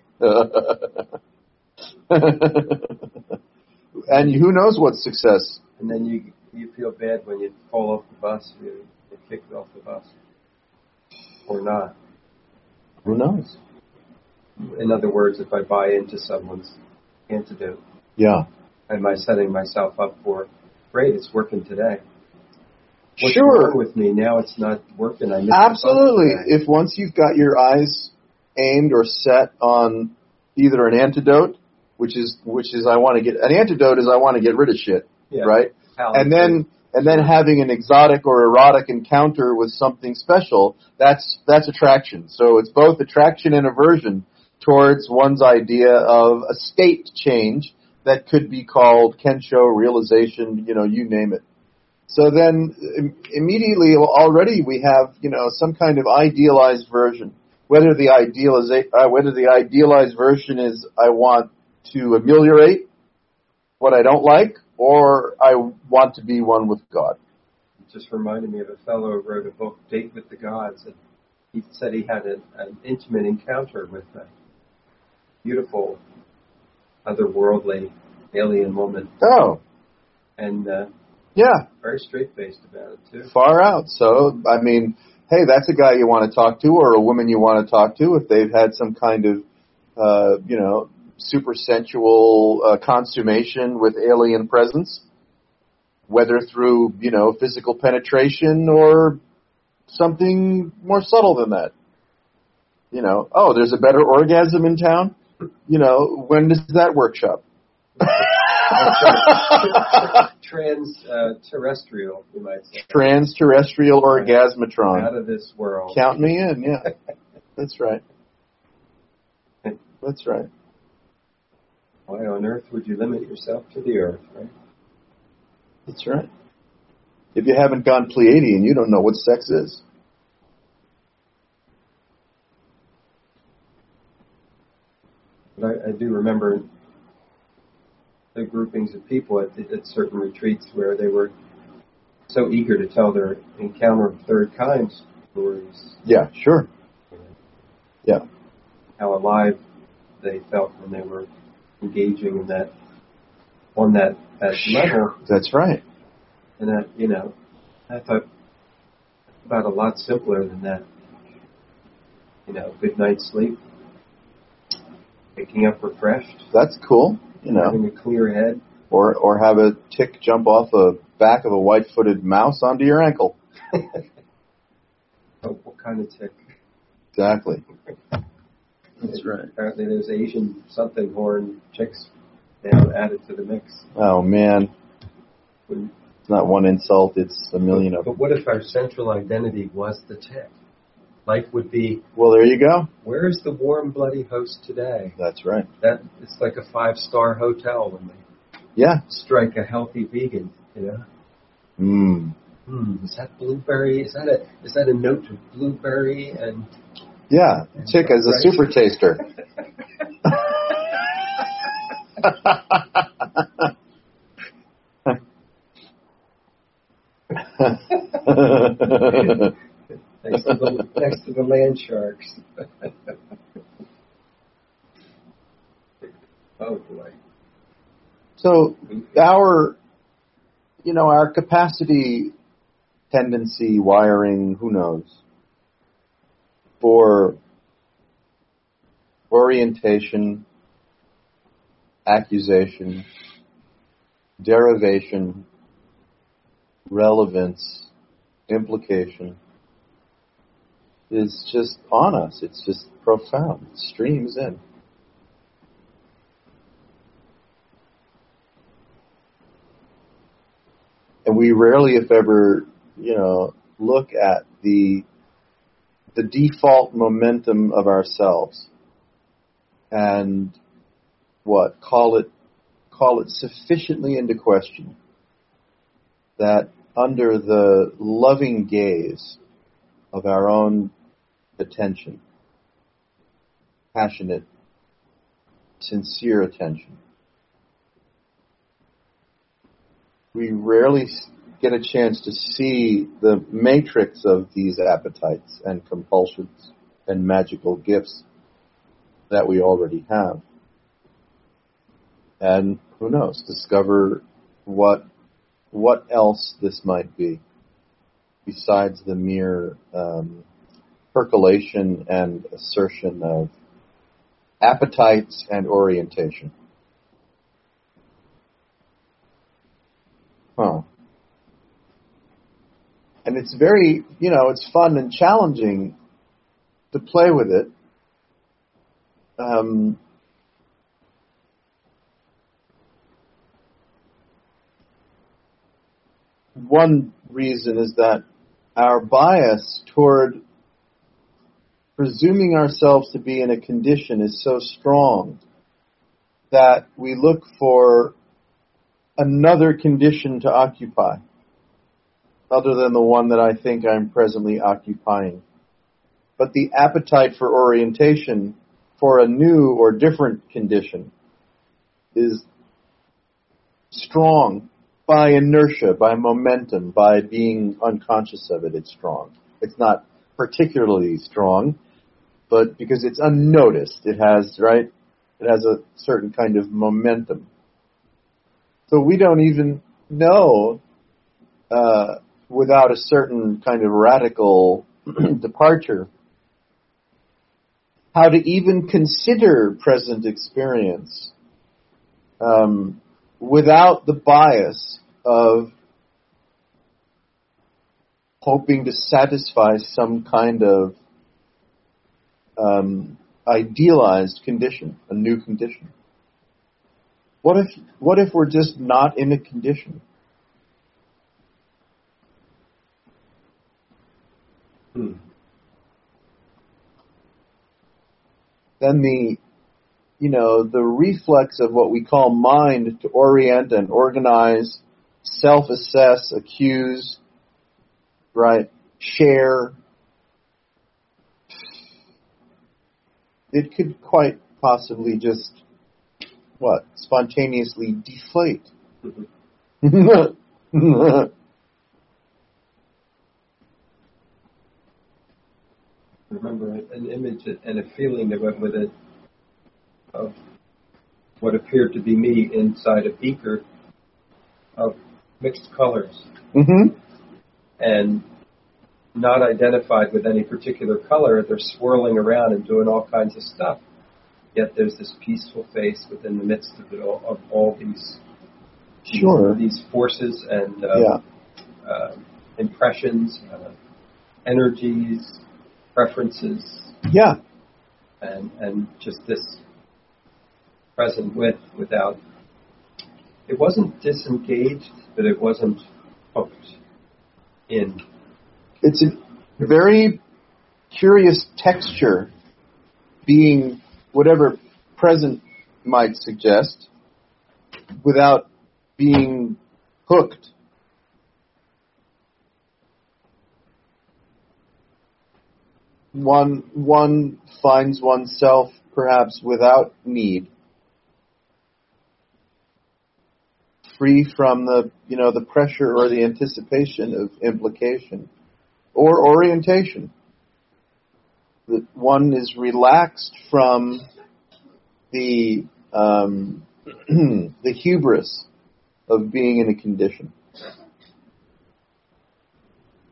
And who knows what success? And then you you feel bad when you fall off the bus, you get kicked off the bus, or not. Who knows? In other words, if I buy into someone's antidote, Yeah. am I setting myself up for, great, it's working today. What's Sure. wrong with me? Now it's not working. I missed Absolutely. the bus today. If once you've got your eyes aimed or set on either an antidote, which is which is I want to get an antidote is I want to get rid of shit, Yeah. right? Palliative. And then and then having an exotic or erotic encounter with something special, that's that's attraction. So it's both attraction and aversion towards one's idea of a state change that could be called kensho, realization, you know, you name it. So then im- immediately already we have, you know, some kind of idealized version. Whether the idealiza- uh, whether the idealized version is I want to ameliorate what I don't like, or I want to be one with God. It just reminded me of a fellow who wrote a book, Date with the Gods, and he said he had a, an intimate encounter with a beautiful, otherworldly alien woman, Oh, and uh, yeah, very straight-faced about it, too. far out. So, I mean, hey, that's a guy you want to talk to or a woman you want to talk to if they've had some kind of, uh, you know, super sensual uh, consummation with alien presence, whether through, you know, physical penetration or something more subtle than that. You know, oh, there's a better orgasm in town? You know, when does that workshop? Trans uh, terrestrial, you might say. Trans-terrestrial orgasmatron. Out of this world. Count me in, yeah. That's right. That's right. Why on earth would you limit yourself to the earth, right? That's right. If you haven't gone Pleiadian, you don't know what sex is. But I, I do remember the groupings of people at, at certain retreats where they were so eager to tell their encounter of third kind stories. Yeah, sure. Yeah. How alive they felt when they were engaging in that, on that, that level. That's right. And that, you know, I thought about a lot simpler than that. You know, good night's sleep, waking up refreshed, That's cool. You know, having a clear head. or or have a tick jump off the back of a white-footed mouse onto your ankle. Oh, what kind of tick? Exactly. That's right. Apparently there's Asian something horn chicks down added to the mix. Oh man, When- it's not one insult; it's a million of them. But what if our central identity was the tick? Life would be, Well, there you go. where is the warm, bloody host today? That's right. That it's like a five-star hotel when they Yeah. strike a healthy vegan, you know. Mm. Hmm, is that blueberry? Is that a is that a note of blueberry and? Yeah. Tick as a Right. super taster. next, to the, next to the land sharks. Oh boy. So our, you know, our capacity tendency, wiring, who knows, for orientation, accusation, derivation, relevance, implication is just on us. It's just profound. It streams in. And we rarely, if ever, you know, look at the the default momentum of ourselves and what call it call it sufficiently into question that under the loving gaze of our own attention, passionate, sincere attention, we rarely get a chance to see the matrix of these appetites and compulsions and magical gifts that we already have. And who knows, discover what what else this might be besides the mere um, percolation and assertion of appetites and orientation. Huh. And it's very, you know, it's fun and challenging to play with it. Um, one reason is that our bias toward presuming ourselves to be in a condition is so strong that we look for another condition to occupy other than the one that I think I'm presently occupying. But the appetite for orientation for a new or different condition is strong by inertia, by momentum, by being unconscious of it. It's strong. It's not particularly strong, but because it's unnoticed, it has, right? It has a certain kind of momentum. So we don't even know, uh, without a certain kind of radical departure, how to even consider present experience um, without the bias of hoping to satisfy some kind of um, idealized condition, a new condition. What if what if we're just not in a condition? Hmm. Then the, you know, the reflex of what we call mind to orient and organize, self-assess, accuse, right, share, it could quite possibly just, what, spontaneously deflate. Remember an image and a feeling that went with it of what appeared to be me inside a beaker of mixed colors. Mm-hmm. And not identified with any particular color, they're swirling around and doing all kinds of stuff. Yet there's this peaceful face within the midst of it all, of all these sure. these forces and uh, yeah. uh, impressions, uh, energies, preferences. Yeah. And and just this present with without. It wasn't disengaged, but it wasn't hooked in. It's a very curious texture, being whatever present might suggest, without being hooked. One one finds oneself perhaps without need, free from the you know the pressure or the anticipation of implication or orientation. That one is relaxed from the um, the hubris of being in a condition.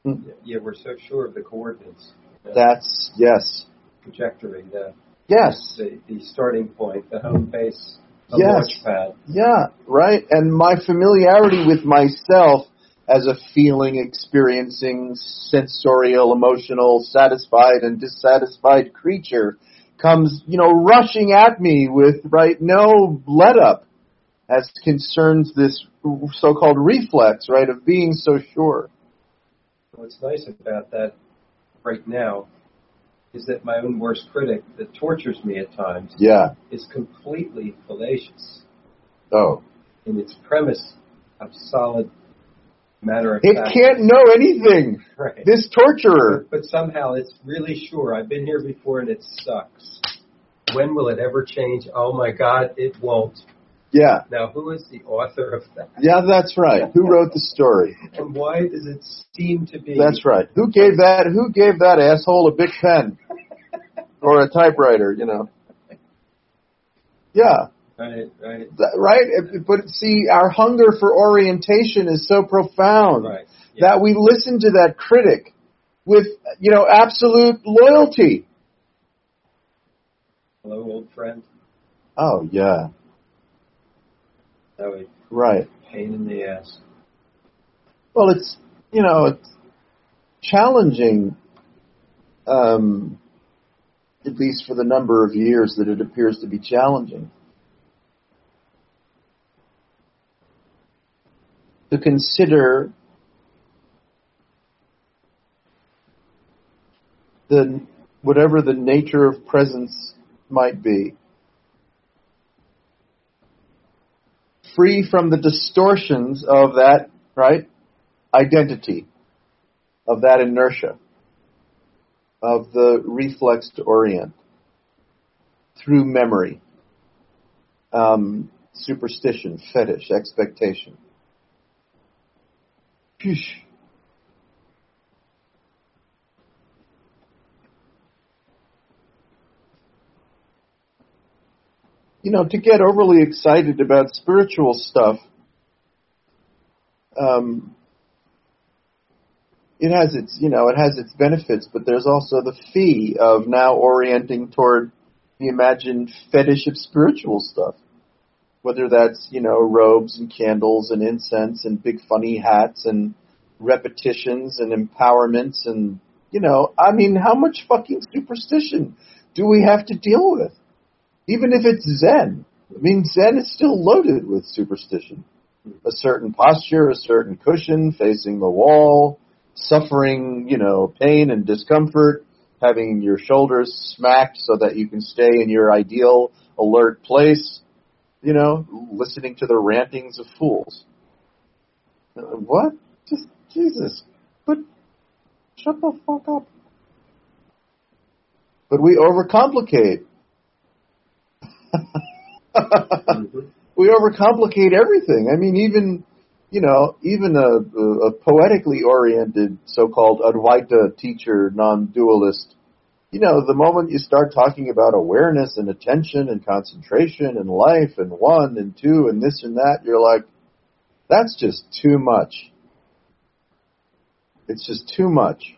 Yeah, we're so sure of the coordinates. You know, That's, yes. trajectory, the, Yes. the the starting point, the home base, the Yes. launch pad. Yeah, right. And my familiarity with myself as a feeling, experiencing, sensorial, emotional, satisfied and dissatisfied creature comes, you know, rushing at me with, right, no let up as concerns this so-called reflex, right, of being so sure. What's nice about that right now is that my own worst critic that tortures me at times Yeah. is completely fallacious Oh. in its premise of solid matter of It fact. can't know anything. Right. This torturer. But, but somehow it's really sure. I've been here before and it sucks. When will it ever change? Oh my God, it won't. Yeah. Now, who is the author of that? Yeah, that's right. Who wrote the story? And why does it seem to be? That's right. Who gave that? Who gave that asshole a big pen or a typewriter? You know. Yeah. Right, right, That- right. But see, our hunger for orientation is so profound right. Yeah. that we listen to that critic with, you know, absolute loyalty. Hello, old friend. Oh yeah. That was Right. a pain in the ass. Well, it's, you know, it's challenging, um, at least for the number of years that it appears to be challenging, to consider the whatever the nature of presence might be, free from the distortions of that, right, identity, of that inertia, of the reflex to orient, through memory, um, superstition, fetish, expectation. Phew. You know, to get overly excited about spiritual stuff, um, it has its, you know, it has its benefits, but there's also the fee of now orienting toward the imagined fetish of spiritual stuff. Whether that's, you know, robes and candles and incense and big funny hats and repetitions and empowerments and, you know, I mean, how much fucking superstition do we have to deal with? Even if it's Zen. I mean, Zen is still loaded with superstition. A certain posture, a certain cushion, facing the wall, suffering, you know, pain and discomfort, having your shoulders smacked so that you can stay in your ideal alert place, you know, listening to the rantings of fools. What? Just, Jesus. But, shut the fuck up. But we overcomplicate. Mm-hmm. We overcomplicate everything. I mean, even, you know, even a, a poetically oriented so-called Advaita teacher, non-dualist, you know, the moment you start talking about awareness and attention and concentration and life and one and two and this and that, you're like, that's just too much. It's just too much.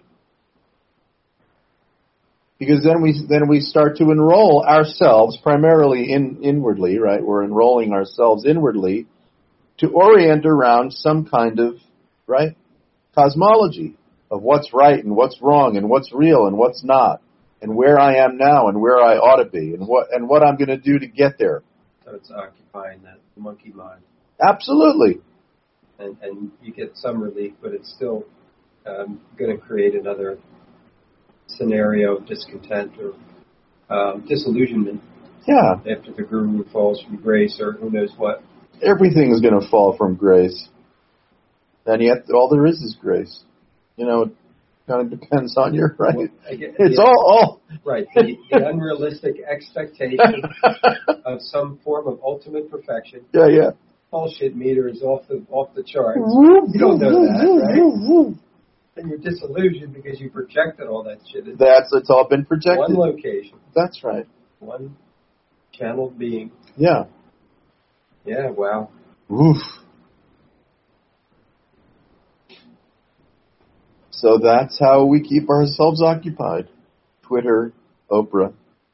Because then we then we start to enroll ourselves primarily in inwardly, right? We're enrolling ourselves inwardly to orient around some kind of, right, cosmology of what's right and what's wrong and what's real and what's not, and where I am now and where I ought to be and what and what I'm going to do to get there. So it's occupying that monkey mind. Absolutely. And, and you get some relief, but it's still um, going to create another scenario of discontent or um, disillusionment. Yeah. After the guru falls from grace or who knows what. Everything is going to fall from grace. And yet all there is is grace. You know, it kind of depends on your, right? Well, get, it's yeah, all, all. Right. The, the unrealistic expectation of some form of ultimate perfection. Yeah, yeah. Bullshit meter is off the off the charts. You don't know that, right? And you're disillusioned because you projected all that shit. It's That's it's all been projected. one location. That's right. One channel being. Yeah. Yeah, wow. Oof. So that's how we keep ourselves occupied. Twitter, Oprah,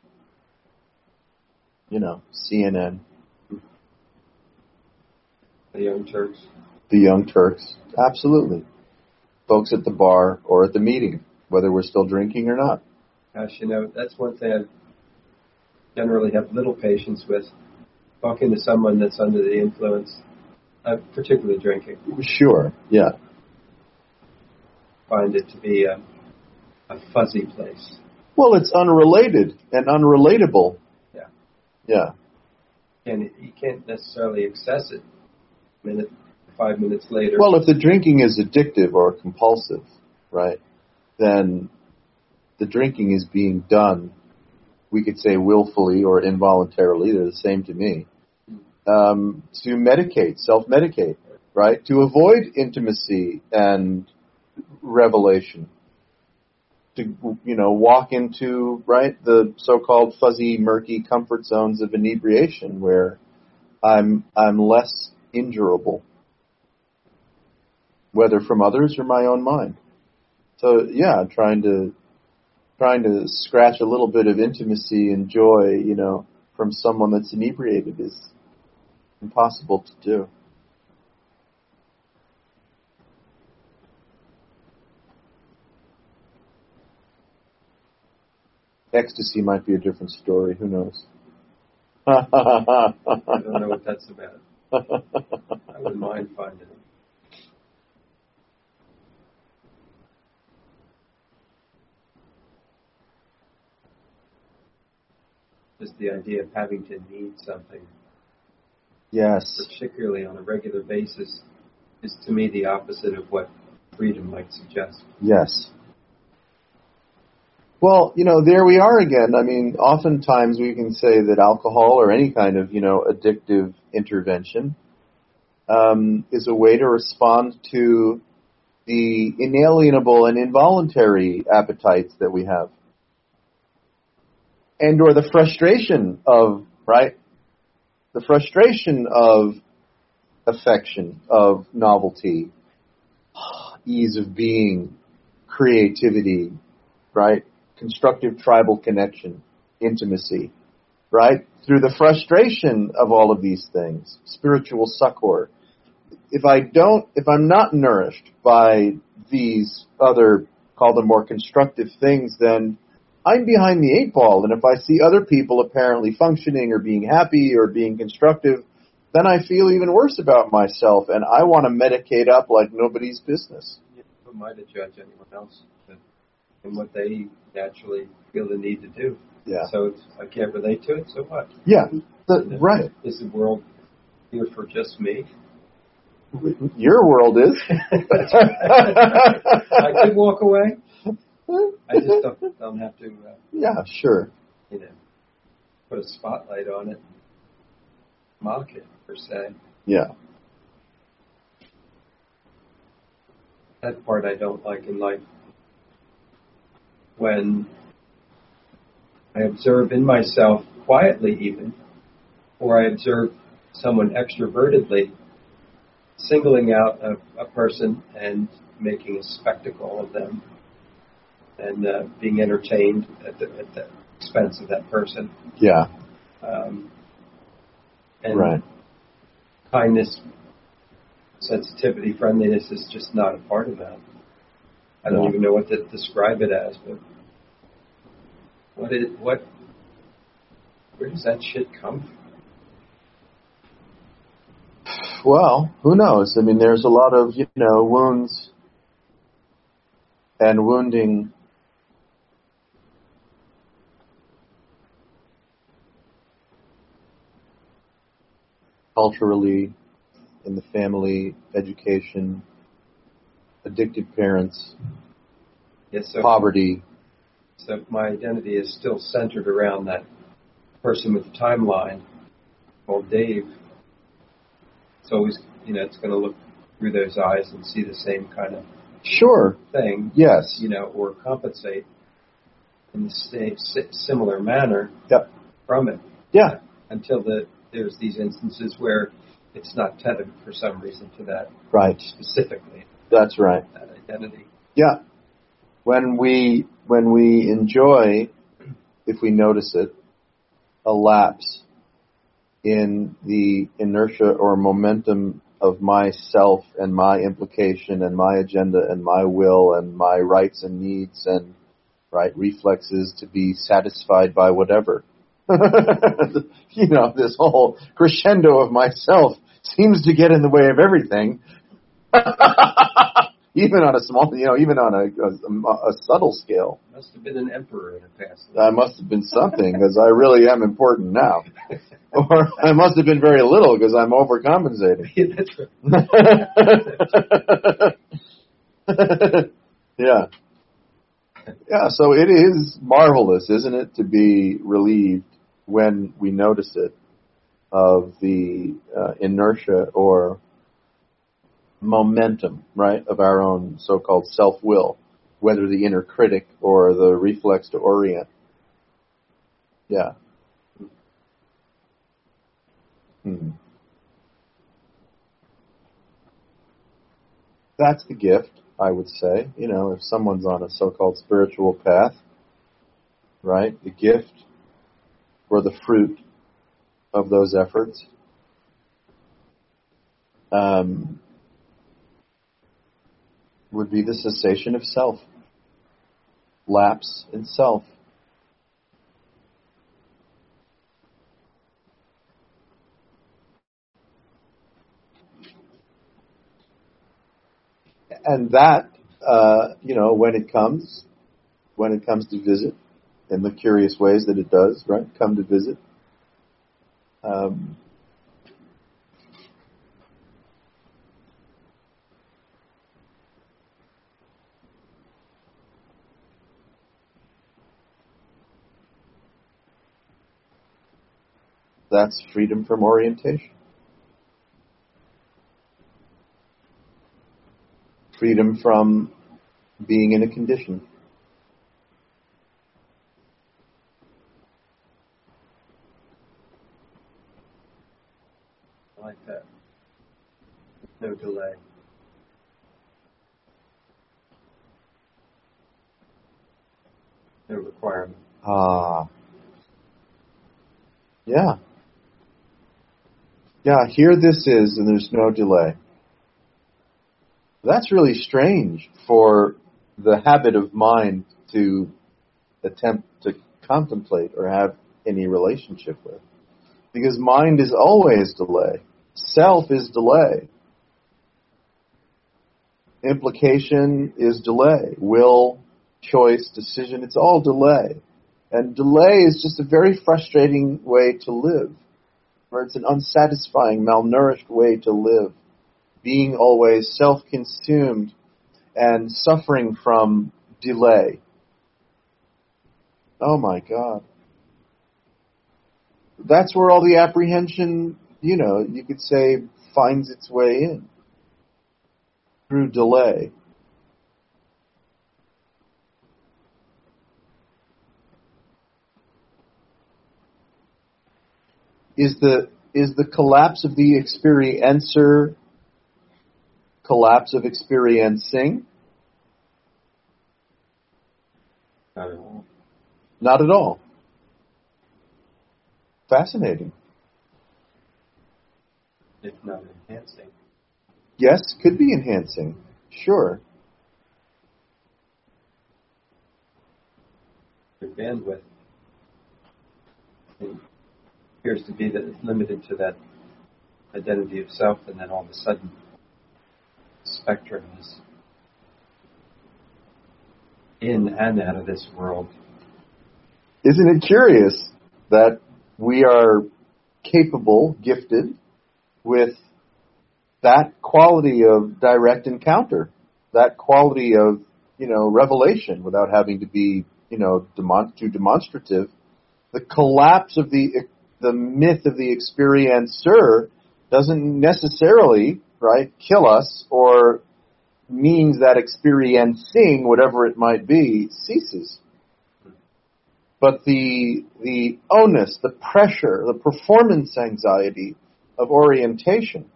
you know, C N N. The Young Turks. The Young Turks. Absolutely. Folks at the bar or at the meeting, whether we're still drinking or not. Gosh, you know, that's one thing I generally have little patience with. Talking to someone that's under the influence, uh, particularly drinking. Sure, yeah. Find it to be a, a fuzzy place. Well, it's unrelated and unrelatable. Yeah. Yeah. And you can't necessarily access it a minute, five minutes later. Well, if the drinking is addictive or compulsive, right, then the drinking is being done, we could say willfully or involuntarily, they're the same to me, um, to medicate, self-medicate, right, to avoid intimacy and revelation, to, you know, walk into, right, the so-called fuzzy, murky comfort zones of inebriation where I'm I'm less injurable, whether from others or my own mind. So, yeah, trying to trying to scratch a little bit of intimacy and joy, you know, from someone that's inebriated is impossible to do. Ecstasy might be a different story. Who knows? I don't know what that's about. I wouldn't mind finding it. Just the idea of having to need something, Yes. particularly on a regular basis, is to me the opposite of what freedom might suggest. Yes. Well, you know, there we are again. I mean, oftentimes we can say that alcohol or any kind of, you know, addictive intervention um, is a way to respond to the inalienable and involuntary appetites that we have. And or the frustration of, right, the frustration of affection, of novelty, ease of being, creativity, right? Constructive tribal connection, intimacy, right? Through the frustration of all of these things, spiritual succor. If I don't, if I'm not nourished by these other, call them more constructive things, then I'm behind the eight ball. And if I see other people apparently functioning or being happy or being constructive, then I feel even worse about myself, and I want to medicate up like nobody's business. Who am I to judge anyone else and what they naturally feel the need to do? Yeah. So it's, I can't relate to it, so what? Yeah, the, You know, right. Is the world here for just me? Your world is. I could walk away. I just don't, don't have to, uh, Yeah, sure. you know, put a spotlight on it, mock it, per se. Yeah. That part I don't like in life. When I observe in myself, quietly even, or I observe someone extrovertedly, singling out a, a person and making a spectacle of them, and uh, being entertained at the, at the expense of that person. Yeah. Um, and Right. kindness, sensitivity, friendliness is just not a part of that. I don't Yeah. even know what to describe it as, but what is what? Where does that shit come from? Well, who knows? I mean, there's a lot of, you know, wounds and wounding culturally, in the family, education, addicted parents, Yes, so, poverty. so my identity is still centered around that person with the timeline called Dave. It's always, you know, it's going to look through those eyes and see the same kind of Sure. thing, Yes. you know, or compensate in the same si- similar manner Yep. from it. Yeah. Until the, there's these instances where it's not tethered for some reason to that Right. specifically, That's right. that identity. Yeah. When we when we enjoy, if we notice it, a lapse in the inertia or momentum of myself and my implication and my agenda and my will and my rights and needs and right reflexes to be satisfied by whatever. You know, this whole crescendo of myself seems to get in the way of everything. Even on a small, you know, even on a, a, a subtle scale. Must have been an emperor in the past. I must have been something, because I really am important now. Or I must have been very little, because I'm overcompensating. Yeah, that's right. Yeah. Yeah, so it is marvelous, isn't it, to be relieved when we notice it of the uh, inertia or momentum, right, of our own so-called self-will, whether the inner critic or the reflex to orient. Yeah. Hmm. That's the gift, I would say. You know, if someone's on a so-called spiritual path, right, the gift or the fruit of those efforts um, would be the cessation of self, lapse in self. And that, uh, you know, when it comes, when it comes to visit, in the curious ways that it does, right, come to visit, um, that's freedom from orientation. Freedom from being in a condition. I like that. No delay. No requirement. Ah. Yeah. Yeah, here this is, and there's no delay. That's really strange for the habit of mind to attempt to contemplate or have any relationship with. Because mind is always delay. Self is delay. Implication is delay. Will, choice, decision, it's all delay. And delay is just a very frustrating way to live. Or it's an unsatisfying, malnourished way to live. Being always self-consumed and suffering from delay. Oh my God. That's where all the apprehension, you know, you could say, finds its way in. Through delay. Is the is the collapse of the experiencer collapse of experiencing? Not at all. Not at all. Fascinating. If not enhancing. Yes, could be enhancing. Sure. Your bandwidth it appears to be that it's limited to that identity of self, and then all of a sudden, the spectrum is in and out of this world. Isn't it curious that we are capable, gifted, with that quality of direct encounter, that quality of, you know, revelation without having to be, you know, demon- too demonstrative. The collapse of the the myth of the experiencer doesn't necessarily, right, kill us or means that experiencing, whatever it might be, ceases. But the the onus, the pressure, the performance anxiety of orientation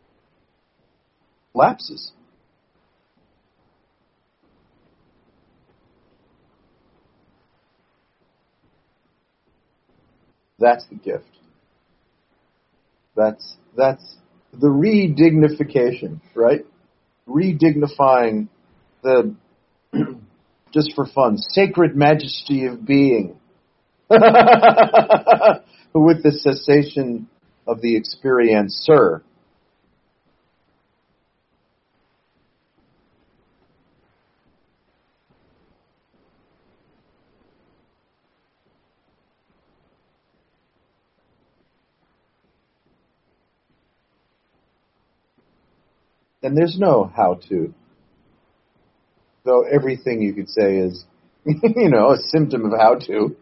lapses. That's the gift. That's that's the re-dignification, right? Re-dignifying the, just for fun, sacred majesty of being. With the cessation of the experiencer. And there's no how to. Though everything you could say is, you know, a symptom of how to.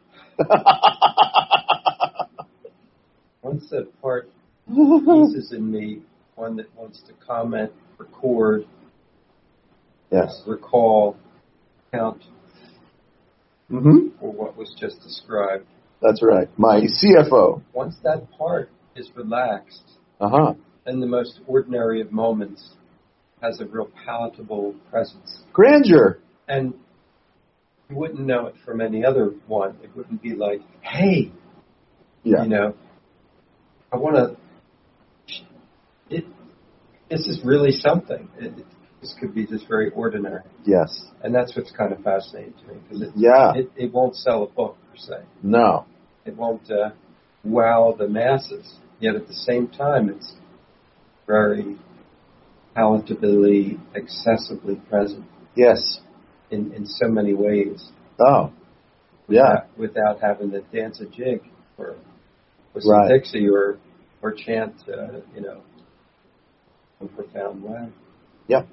Once that part pieces in me, one that wants to comment, record, yes, recall, count mm-hmm. for what was just described. That's right. My C F O. Once that part is relaxed, uh-huh. then the most ordinary of moments has a real palatable presence. Grandeur. And you wouldn't know it from any other one. It wouldn't be like, hey, yeah. you know, I want to, it, this is really something. It, it, this could be just very ordinary. Yes. And that's what's kind of fascinating to me. Because it, yeah. it, it won't sell a book, per se. No. It won't uh, wow the masses. Yet at the same time, it's very palatably, accessibly present. Yes. In, in so many ways. Oh. Yeah. Without, without having to dance a jig or whistle right. Dixie or or chant, uh, you know, in a profound way. Yep.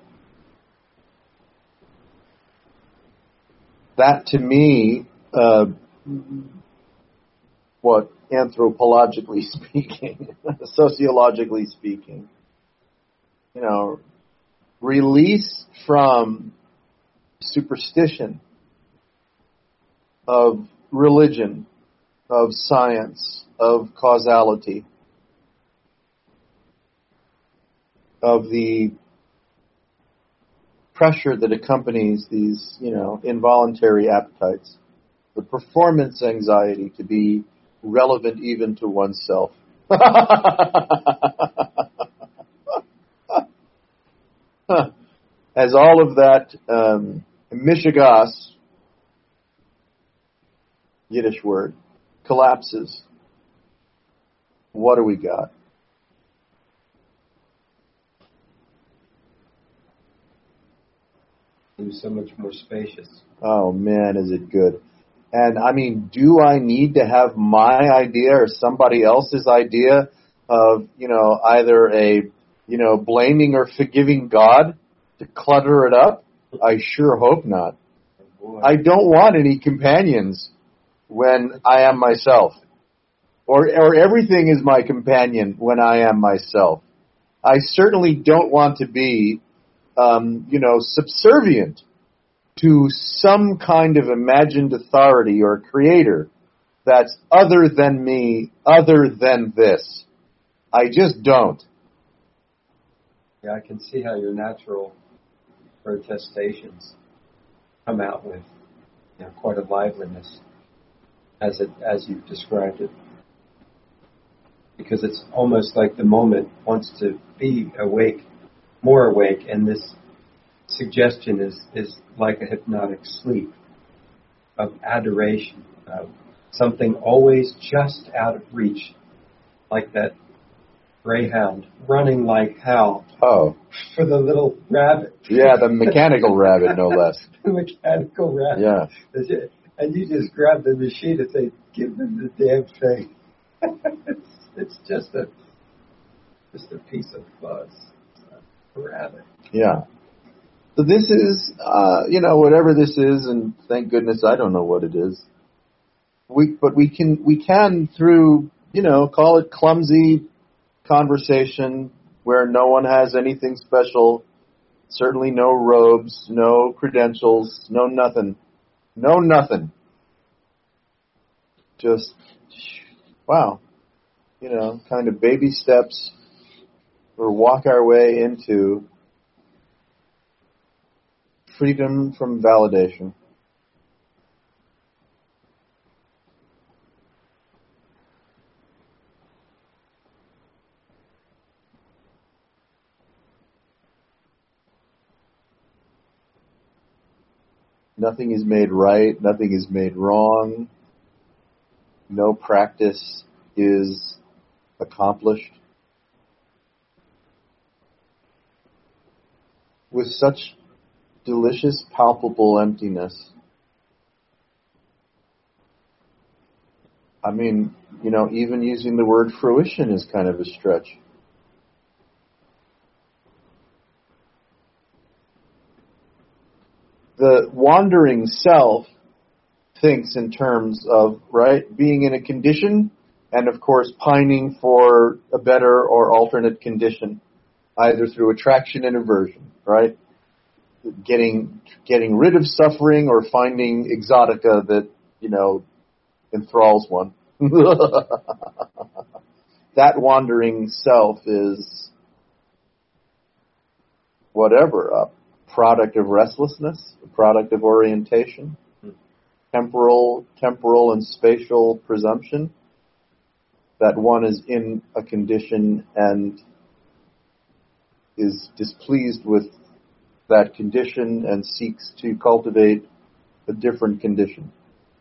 That to me, uh, what anthropologically speaking, sociologically speaking, you know, release from superstition of religion, of science, of causality, of the pressure that accompanies these, you know, involuntary appetites, the performance anxiety to be relevant even to oneself. As all of that um, mishigas, Yiddish word, collapses, what do we got? It was so much more spacious. Oh man, is it good. And I mean, do I need to have my idea or somebody else's idea of, you know, either a, you know, blaming or forgiving God to clutter it up? I sure hope not. Oh, I don't want any companions when I am myself. Or, or everything is my companion when I am myself. I certainly don't want to be, um, you know, subservient to some kind of imagined authority or creator that's other than me, other than this. I just don't. Yeah, I can see how your natural protestations come out with, you know, quite a liveliness as it as you've described it. Because it's almost like the moment wants to be awake, more awake, and this suggestion is, is like a hypnotic sleep of adoration, of something always just out of reach, like that greyhound running like hell Oh. for the little rabbit. Yeah, the mechanical rabbit, no less. The mechanical rabbit. Yeah. And you just grab the machine and say, give them the damn thing. it's, it's just a just a piece of fuzz. It's a rabbit. Yeah. So this is, uh, you know, whatever this is, and thank goodness I don't know what it is. We, but we can, we can through, you know, call it clumsy conversation where no one has anything special, certainly no robes, no credentials, no nothing, no nothing. Just, wow, you know, kind of baby steps or walk our way into freedom from validation. Nothing is made right. Nothing is made wrong. No practice is accomplished. With such delicious, palpable emptiness. I mean, you know, even using the word fruition is kind of a stretch. The wandering self thinks in terms of, right, being in a condition and, of course, pining for a better or alternate condition, either through attraction and aversion, right? Getting getting rid of suffering or finding exotica that, you know, enthralls one. That wandering self is whatever, a product of restlessness, a product of orientation, temporal, temporal and spatial presumption that one is in a condition and is displeased with that condition and seeks to cultivate a different condition.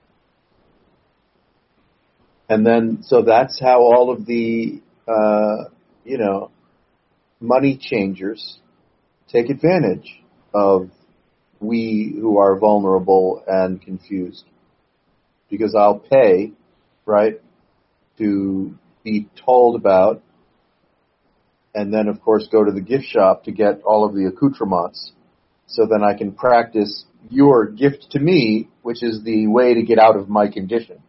And then, so that's how all of the, uh, you know, money changers take advantage of we who are vulnerable and confused. Because I'll pay, right, to be told about, and then, of course, go to the gift shop to get all of the accoutrements, so then I can practice your gift to me, which is the way to get out of my condition.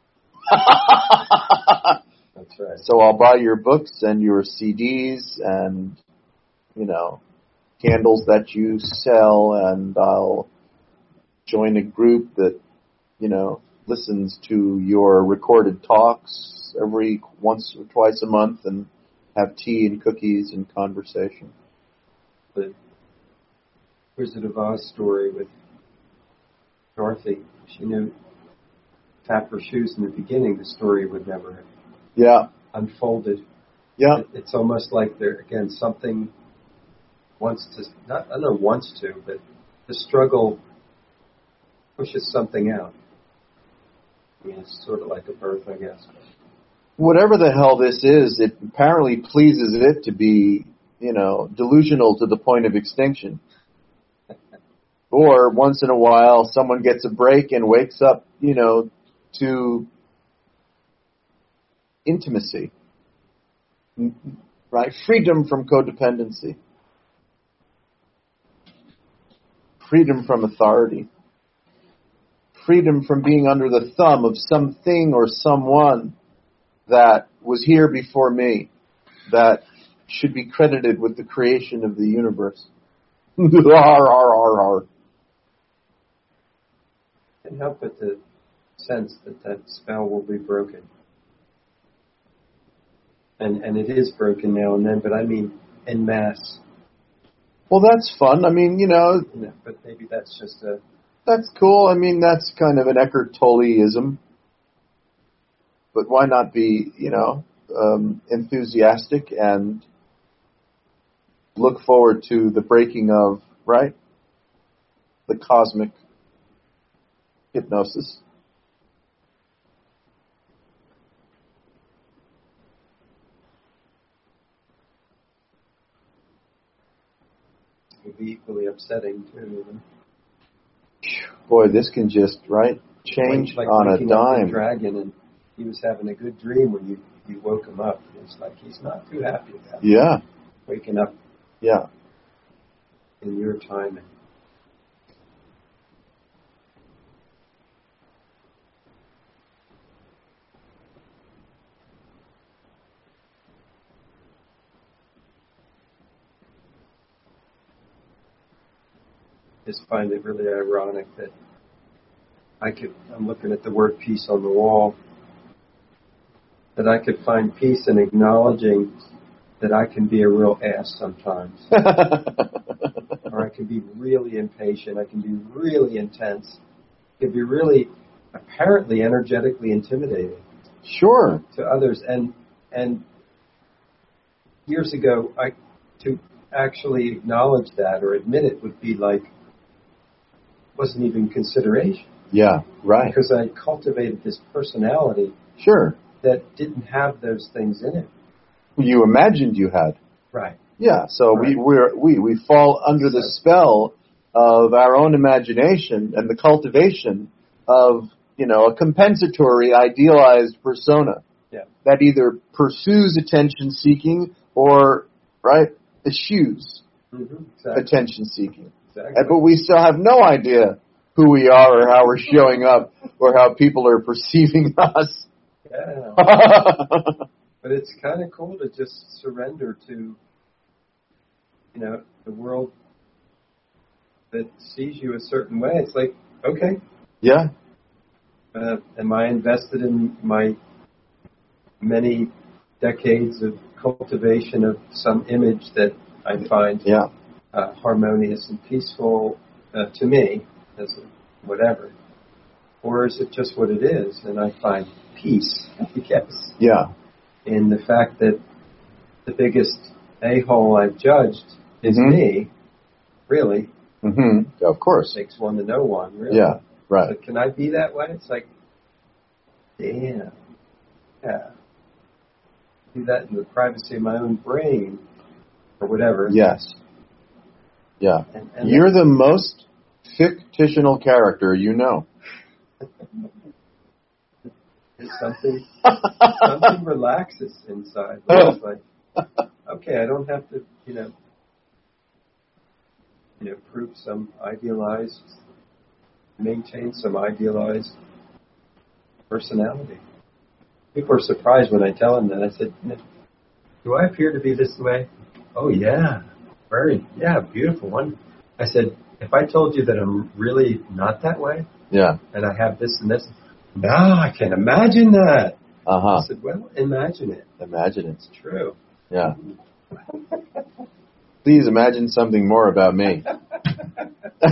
That's right. So I'll buy your books and your C Ds and, you know, candles that you sell, and I'll join a group that, you know, listens to your recorded talks every once or twice a month and have tea and cookies and conversation. The Wizard of Oz story with Dorothy, she knew tap her shoes in the beginning, the story would never have yeah. unfolded. Yeah. It, it's almost like there, again, something wants to, not, I don't know wants to, but the struggle pushes something out. I mean, it's sort of like a birth, I guess. Whatever the hell this is, it apparently pleases it to be, you know, delusional to the point of extinction. Or once in a while, someone gets a break and wakes up, you know, to intimacy, right? Freedom from codependency. Freedom from authority. Freedom from being under the thumb of something or someone that was here before me, that should be credited with the creation of the universe. Ar, ar, ar, ar. Can't help but to sense that that spell will be broken. And and it is broken now and then, but I mean en masse. Well, that's fun. I mean, you know... Yeah, but maybe that's just a... That's cool. I mean, that's kind of an Eckhart Tolleism. But why not be, you know, um, enthusiastic and look forward to the breaking of, right, the cosmic hypnosis. It would be equally upsetting, too. Boy, this can just, right, change like, like on a waking up dime. the dragon, and he was having a good dream when you, you woke him up. It's like he's not too happy about it. Yeah. Waking up Yeah. in your time. I just find it really ironic that I could, I'm looking at the word peace on the wall, that I could find peace in acknowledging that I can be a real ass sometimes. Or I can be really impatient. I can be really intense. I can be really, apparently, energetically intimidating. Sure. To others. And and years ago, I to actually acknowledge that or admit it would be like wasn't even consideration. Yeah, right. Because I cultivated this personality Sure. that didn't have those things in it. You imagined you had. Right. Yeah, so Right. we we're, we we fall under the spell of our own imagination and the cultivation of, you know, a compensatory, idealized persona Yeah. that either pursues attention seeking or, right, eschews Mm-hmm. Exactly. attention seeking. Exactly. But we still have no idea who we are or how we're showing up or how people are perceiving us. Yeah. But it's kind of cool to just surrender to, you know, the world that sees you a certain way. It's like, okay, Yeah, uh, am I invested in my many decades of cultivation of some image that I find yeah, uh, harmonious and peaceful uh, to me, as a whatever? Or is it just what it is? And I find peace, I guess, yeah. in the fact that the biggest a-hole I've judged is Mhm. me, really. hmm Of course. It takes one to know one, really. Yeah, right. But can I be that way? It's like, damn, yeah. Do that in the privacy of my own brain, or whatever. Yes. Yeah. And, and You're the most fictional character you know. there's something, something relaxes inside. It's like, okay, I don't have to, you know, you know, prove some idealized, maintain some idealized personality. People are surprised when I tell them that. I said, do I appear to be this way? Oh, yeah. Very, yeah, beautiful one. I said, if I told you that I'm really not that way, Yeah. and I have this and this, no, I can't imagine that. Uh-huh. I said, well, imagine it. Imagine it. It's true. Yeah. Please imagine something more about me. But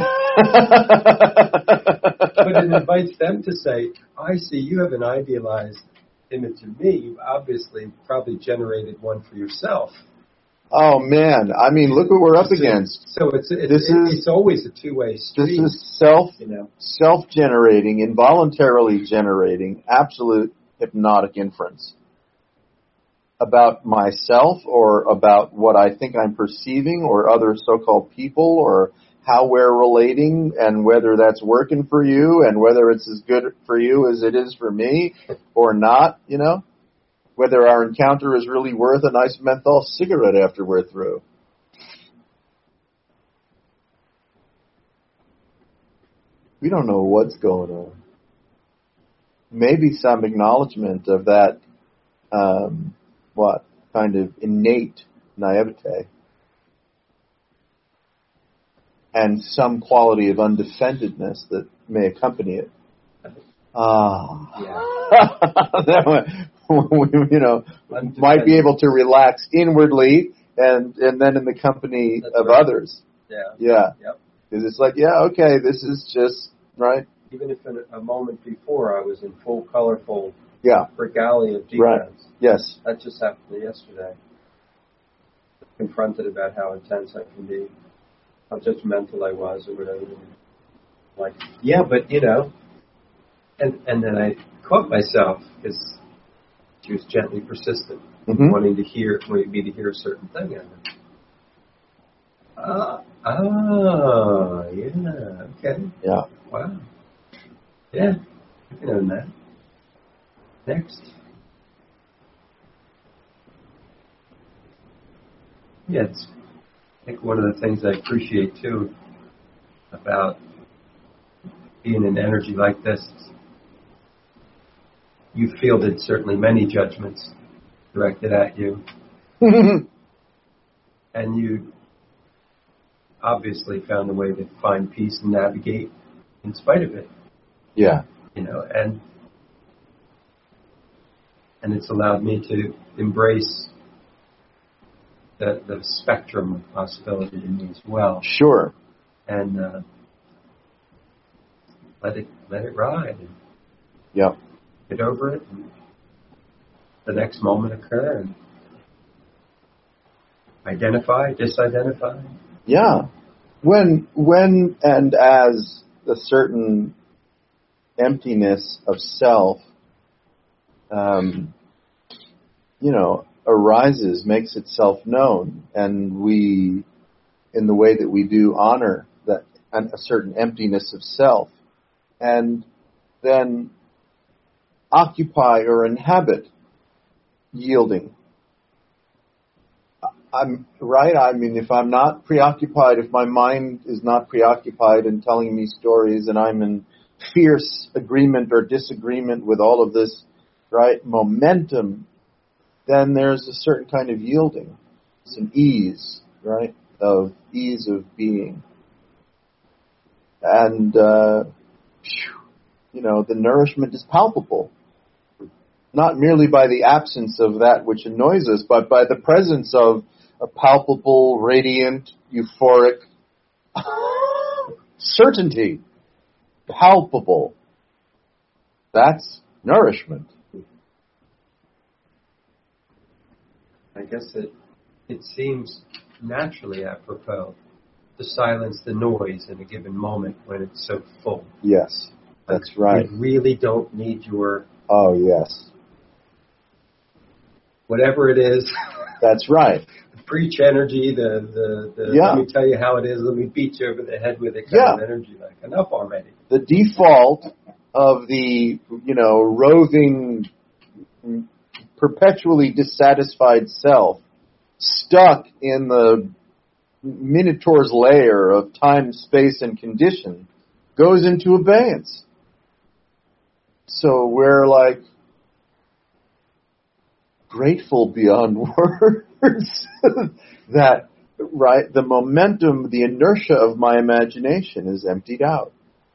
it invites them to say, I see you have an idealized image of me. You obviously probably generated one for yourself. Oh, man. I mean, look what we're up So- against. So it's it's, This it, is- it's always a two-way This street. is self, you know. self-generating, involuntarily generating, absolute hypnotic inference about myself or about what I think I'm perceiving or other so-called people or how we're relating and whether that's working for you and whether it's as good for you as it is for me or not, you know, whether our encounter is really worth a nice menthol cigarette after we're through. We don't know what's going on. Maybe some acknowledgement of that, um, what, kind of innate naivete. And some quality of undefendedness that may accompany it. Ah. Yeah. That one, you know, might be able to relax inwardly and, and then in the company That's of right. others. Yeah. Yeah. Yep. Because it's like, yeah, okay, this is just, right? Even if in a moment before I was in full colorful Yeah. regalia of defense. Right. Yes. That just happened yesterday. Confronted about how intense I can be, how judgmental I was or whatever. Like, yeah, but you know, and and then I caught myself because she was gently persistent, Mm-hmm. wanting to hear, wanting me to hear a certain thing. And ah, ah, yeah, okay, Yeah. wow, yeah, I can own that. Next. Yeah, it's, I think one of the things I appreciate too about being in energy like this, you fielded certainly many judgments directed at you, and you obviously found a way to find peace and navigate in spite of it, Yeah. you know, and and it's allowed me to embrace the, the spectrum of possibility in me as well. Sure. And uh, let it let it ride and Yeah. get over it and the next moment occur and identify, disidentify. Yeah. When, when and as a certain emptiness of self, um, you know, arises, makes itself known, and we, in the way that we do, honor that a certain emptiness of self, and then occupy or inhabit yielding. I'm right. I mean, if I'm not preoccupied, if my mind is not preoccupied and telling me stories, and I'm in fierce agreement or disagreement with all of this, right, momentum, then there's a certain kind of yielding, some ease, right, of ease of being. And, uh, you know, the nourishment is palpable, not merely by the absence of that which annoys us, but by the presence of a palpable, radiant, euphoric certainty. Palpable. That's nourishment. I guess it it seems naturally apropos to silence the noise in a given moment when it's so full. Yes, that's like, right. You really don't need your... Oh, yes. Whatever it is. That's right. The preach energy, the, the, the yeah. let me tell you how it is, let me beat you over the head with it kind yeah. of energy. Like, enough already. The default of the, you know, roving, perpetually dissatisfied self, stuck in the Minotaur's lair of time, space, and condition, goes into abeyance. So we're like grateful beyond words that, right, the momentum, the inertia of my imagination is emptied out.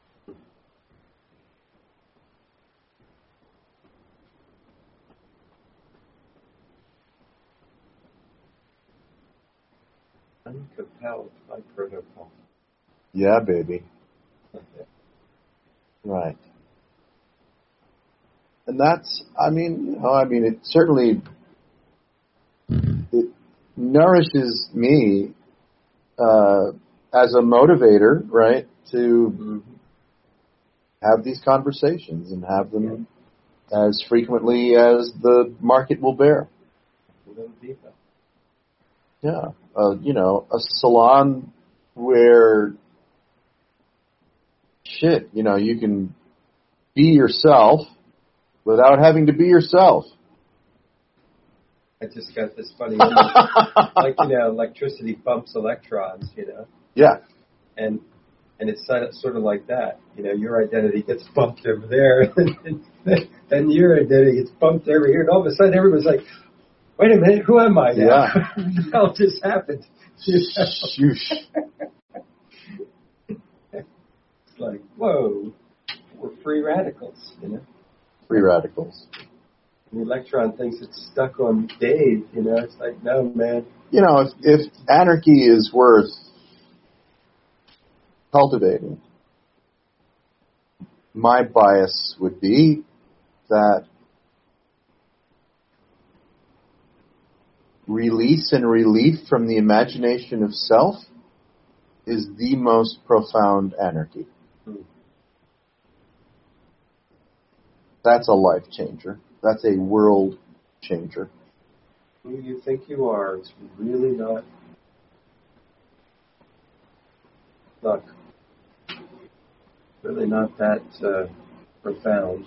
Uncompelled by protocol. Yeah, baby. Right. And that's, I mean, you know, I mean, it certainly, it nourishes me uh, as a motivator, right, to mm-hmm. have these conversations and have them yeah. as frequently as the market will bear. Yeah, uh, you know, a salon where, shit, you know, you can be yourself without having to be yourself. I just got this funny image. Like, you know, electricity bumps electrons, you know? Yeah. And and it's sort of like that. You know, your identity gets bumped over there, and, and your identity gets bumped over here, and all of a sudden everyone's like, wait a minute, who am I now? Yeah. What the hell just happened? You know? Shoosh. It's like, whoa, we're free radicals, you know? Free radicals. The electron thinks it's stuck on Dave, you know? It's like, no, man. You know, if, if anarchy is worth cultivating, my bias would be that release and relief from the imagination of self is the most profound anarchy. Hmm. That's a life changer. That's a world changer. Who you think you are, it's really not, not really not that uh, profound.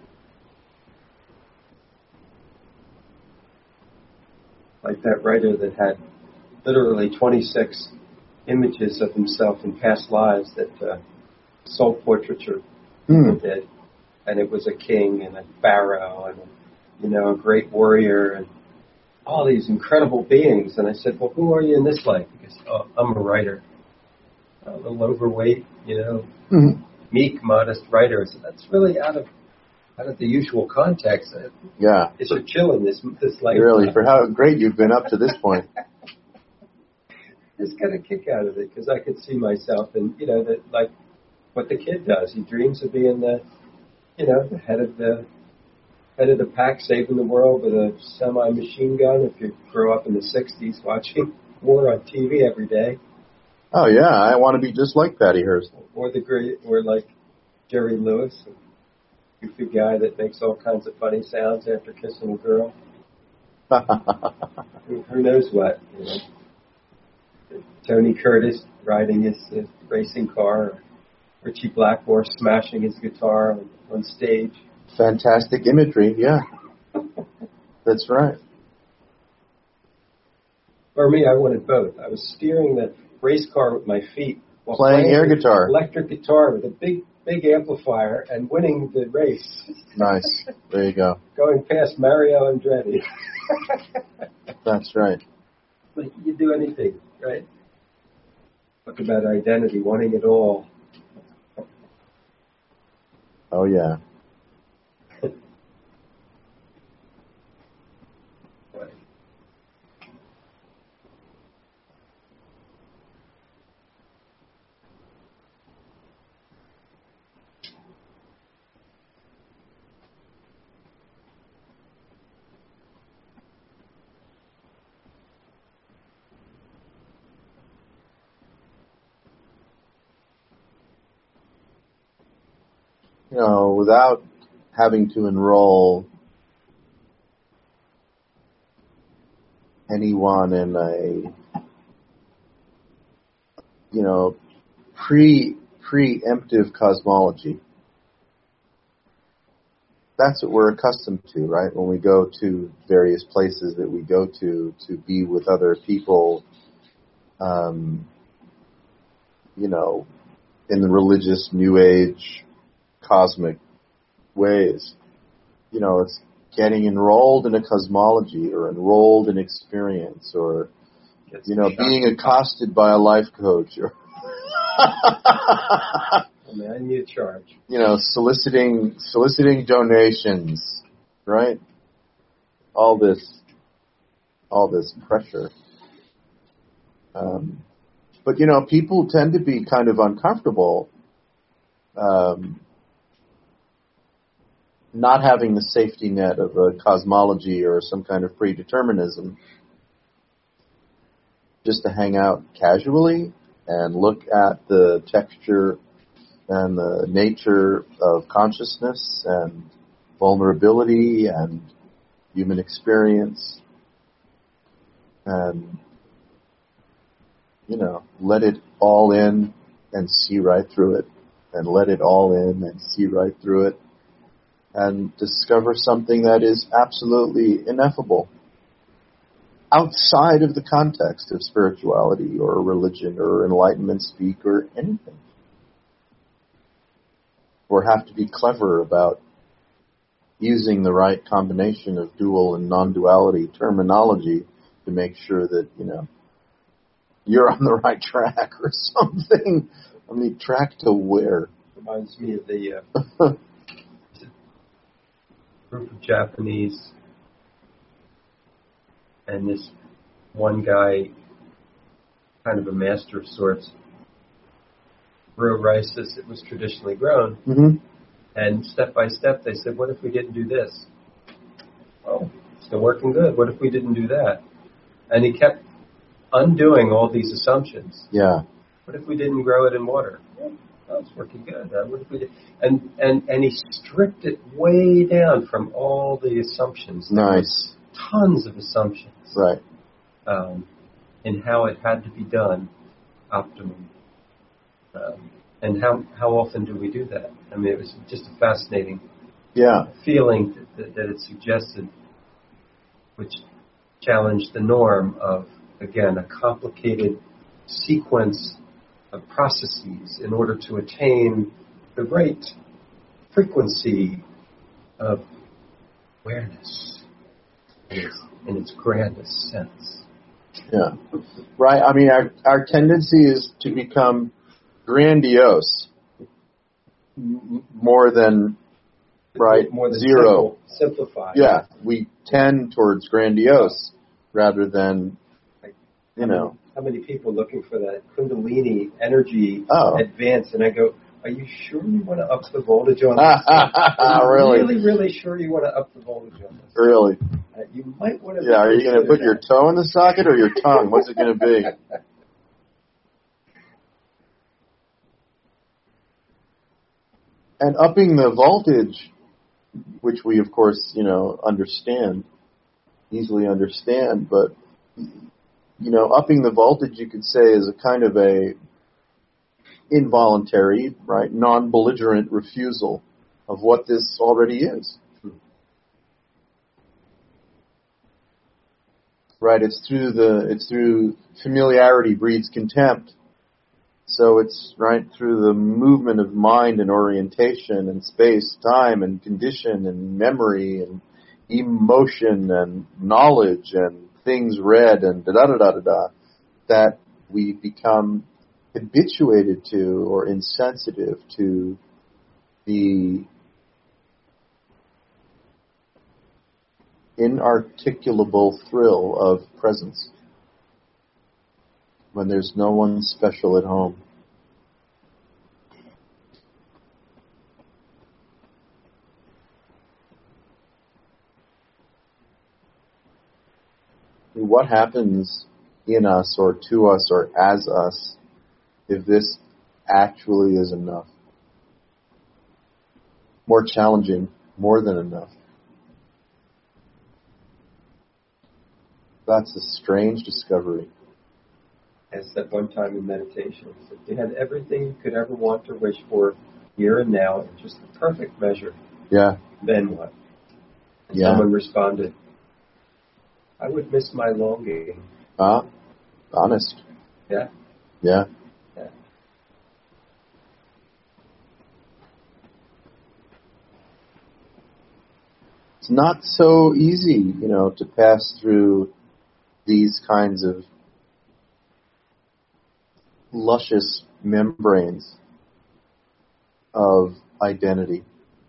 Like that writer that had literally twenty-six images of himself in past lives that uh, soul portraiture mm. did. And it was a king and a pharaoh and, you know, a great warrior and all these incredible beings. And I said, well, who are you in this life? He goes, oh, I'm a writer. A little overweight, you know, mm-hmm. meek, modest writer. I said, that's really out of out of the usual context. Yeah. It's a chill in this, this life. Really, for how great you've been up to this point. Just got a kick out of it because I could see myself and, you know, that like what the kid does. He dreams of being the, you know, the head of the head of the pack, saving the world with a semi-machine gun. If you grew up in the sixties watching war on T V every day, Oh yeah, I want to be just like Patty Hearst. Or the great, or like Jerry Lewis, a goofy guy that makes all kinds of funny sounds after kissing a girl. who, who knows what? You know? Tony Curtis riding his, his racing car, or Richie Blackmore smashing his guitar on, on stage. Fantastic imagery, yeah. That's right. For me, I wanted both. I was steering that race car with my feet while Playing playing air the guitar. electric guitar with a big, big amplifier and winning the race. Nice. There you go. Going past Mario Andretti. That's right. Like you do anything, right? Talk about identity, wanting it all. Oh yeah. You know, without having to enroll anyone in a, you know, pre preemptive cosmology. That's what we're accustomed to, right? When we go to various places that we go to to be with other people, um, you know, in the religious New Age cosmic ways. You know, it's getting enrolled in a cosmology or enrolled in experience or, you know, being accosted by a life coach or, I mean, I need a charge. You know, soliciting, soliciting donations, right? All this, all this pressure. Um, but, you know, people tend to be kind of uncomfortable, um, not having the safety net of a cosmology or some kind of predeterminism, just to hang out casually and look at the texture and the nature of consciousness and vulnerability and human experience and, you know, let it all in and see right through it and let it all in and see right through it and discover something that is absolutely ineffable outside of the context of spirituality or religion or enlightenment speak or anything. Or have to be clever about using the right combination of dual and non-duality terminology to make sure that, you know, you're on the right track or something. I mean, track to where? Reminds me of the uh, group of Japanese and this one guy, kind of a master of sorts, grow rice as it was traditionally grown. Mm-hmm. And step by step, they said, what if we didn't do this? Oh, it's still working good. What if we didn't do that? And he kept undoing all these assumptions. Yeah. What if we didn't grow it in water? Yeah, oh, it's working good. Uh, what if we did? And, and, and he stripped it way down from all the assumptions. Nice. Tons of assumptions. Right. Um, in how it had to be done optimally. Um, and how how often do we do that? I mean, it was just a fascinating yeah. feeling that, that it suggested, which challenged the norm of, again, a complicated sequence of processes in order to attain the right frequency of awareness in its, in its grandest sense. Yeah. Right. I mean, our our tendency is to become grandiose m- more than, right, more than zero. Simple, simplified. Yeah. We tend towards grandiose rather than, you know. How many people looking for that Kundalini energy oh. advance? And I go, are you sure you want to up the voltage on this? Are you really? really, really sure you want to up the voltage on this? Really? Uh, you might want to. Yeah, are you going to put your toe in the socket or your tongue? What's it going to be? And upping the voltage, which we of course, you know, understand, easily understand, but, you know, upping the voltage, you could say, is a kind of a involuntary, right, non-belligerent refusal of what this already is. Right, it's through the, it's through familiarity breeds contempt. So it's right through the movement of mind and orientation and space, time and condition and memory and emotion and knowledge and things read and da da da da da da that we become habituated to or insensitive to the inarticulable thrill of presence when there's no one special at home. What happens in us or to us or as us if this actually is enough? More challenging, more than enough. That's a strange discovery. I said one time in meditation, I said, you had everything you could ever want or wish for here and now in just the perfect measure. Yeah. Then what? And Yeah. someone responded, I would miss my longing. Ah, uh, honest. Yeah. Yeah. Yeah. It's not so easy, you know, to pass through these kinds of luscious membranes of identity.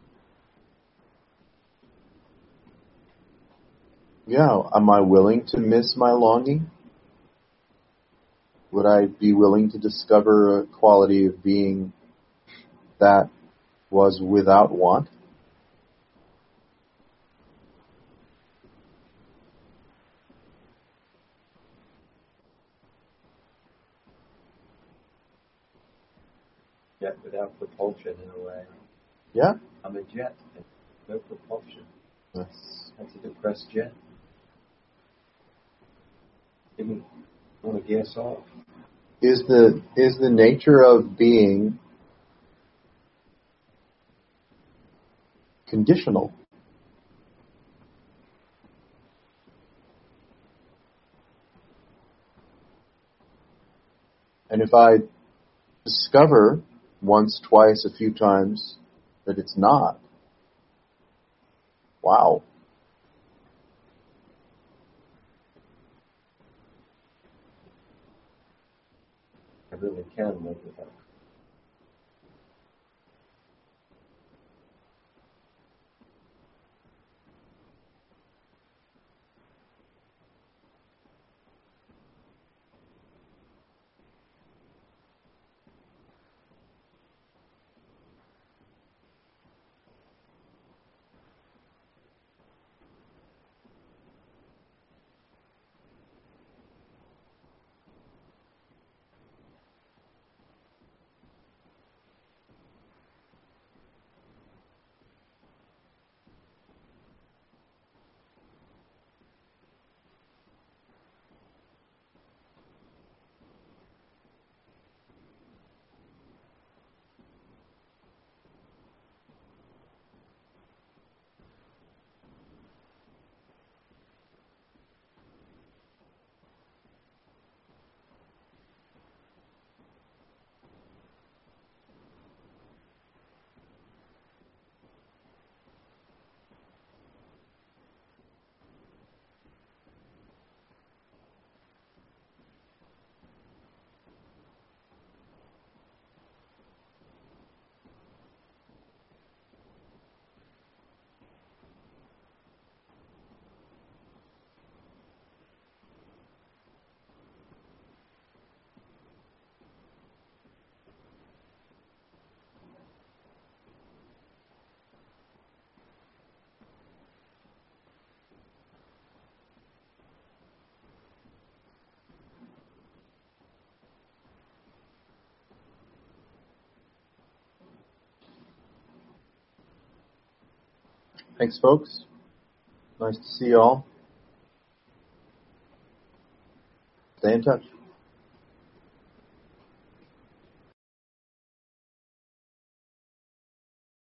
Yeah, am I willing to miss my longing? Would I be willing to discover a quality of being that was without want? Jet without propulsion in a way. Yeah. I'm a jet, no propulsion. Yes. That's a depressed jet. Give me, I want to gas off. Is the is the nature of being conditional? And if I discover once, twice, a few times that it's not, wow. I really can live without. Thanks, folks. Nice to see you all. Stay in touch.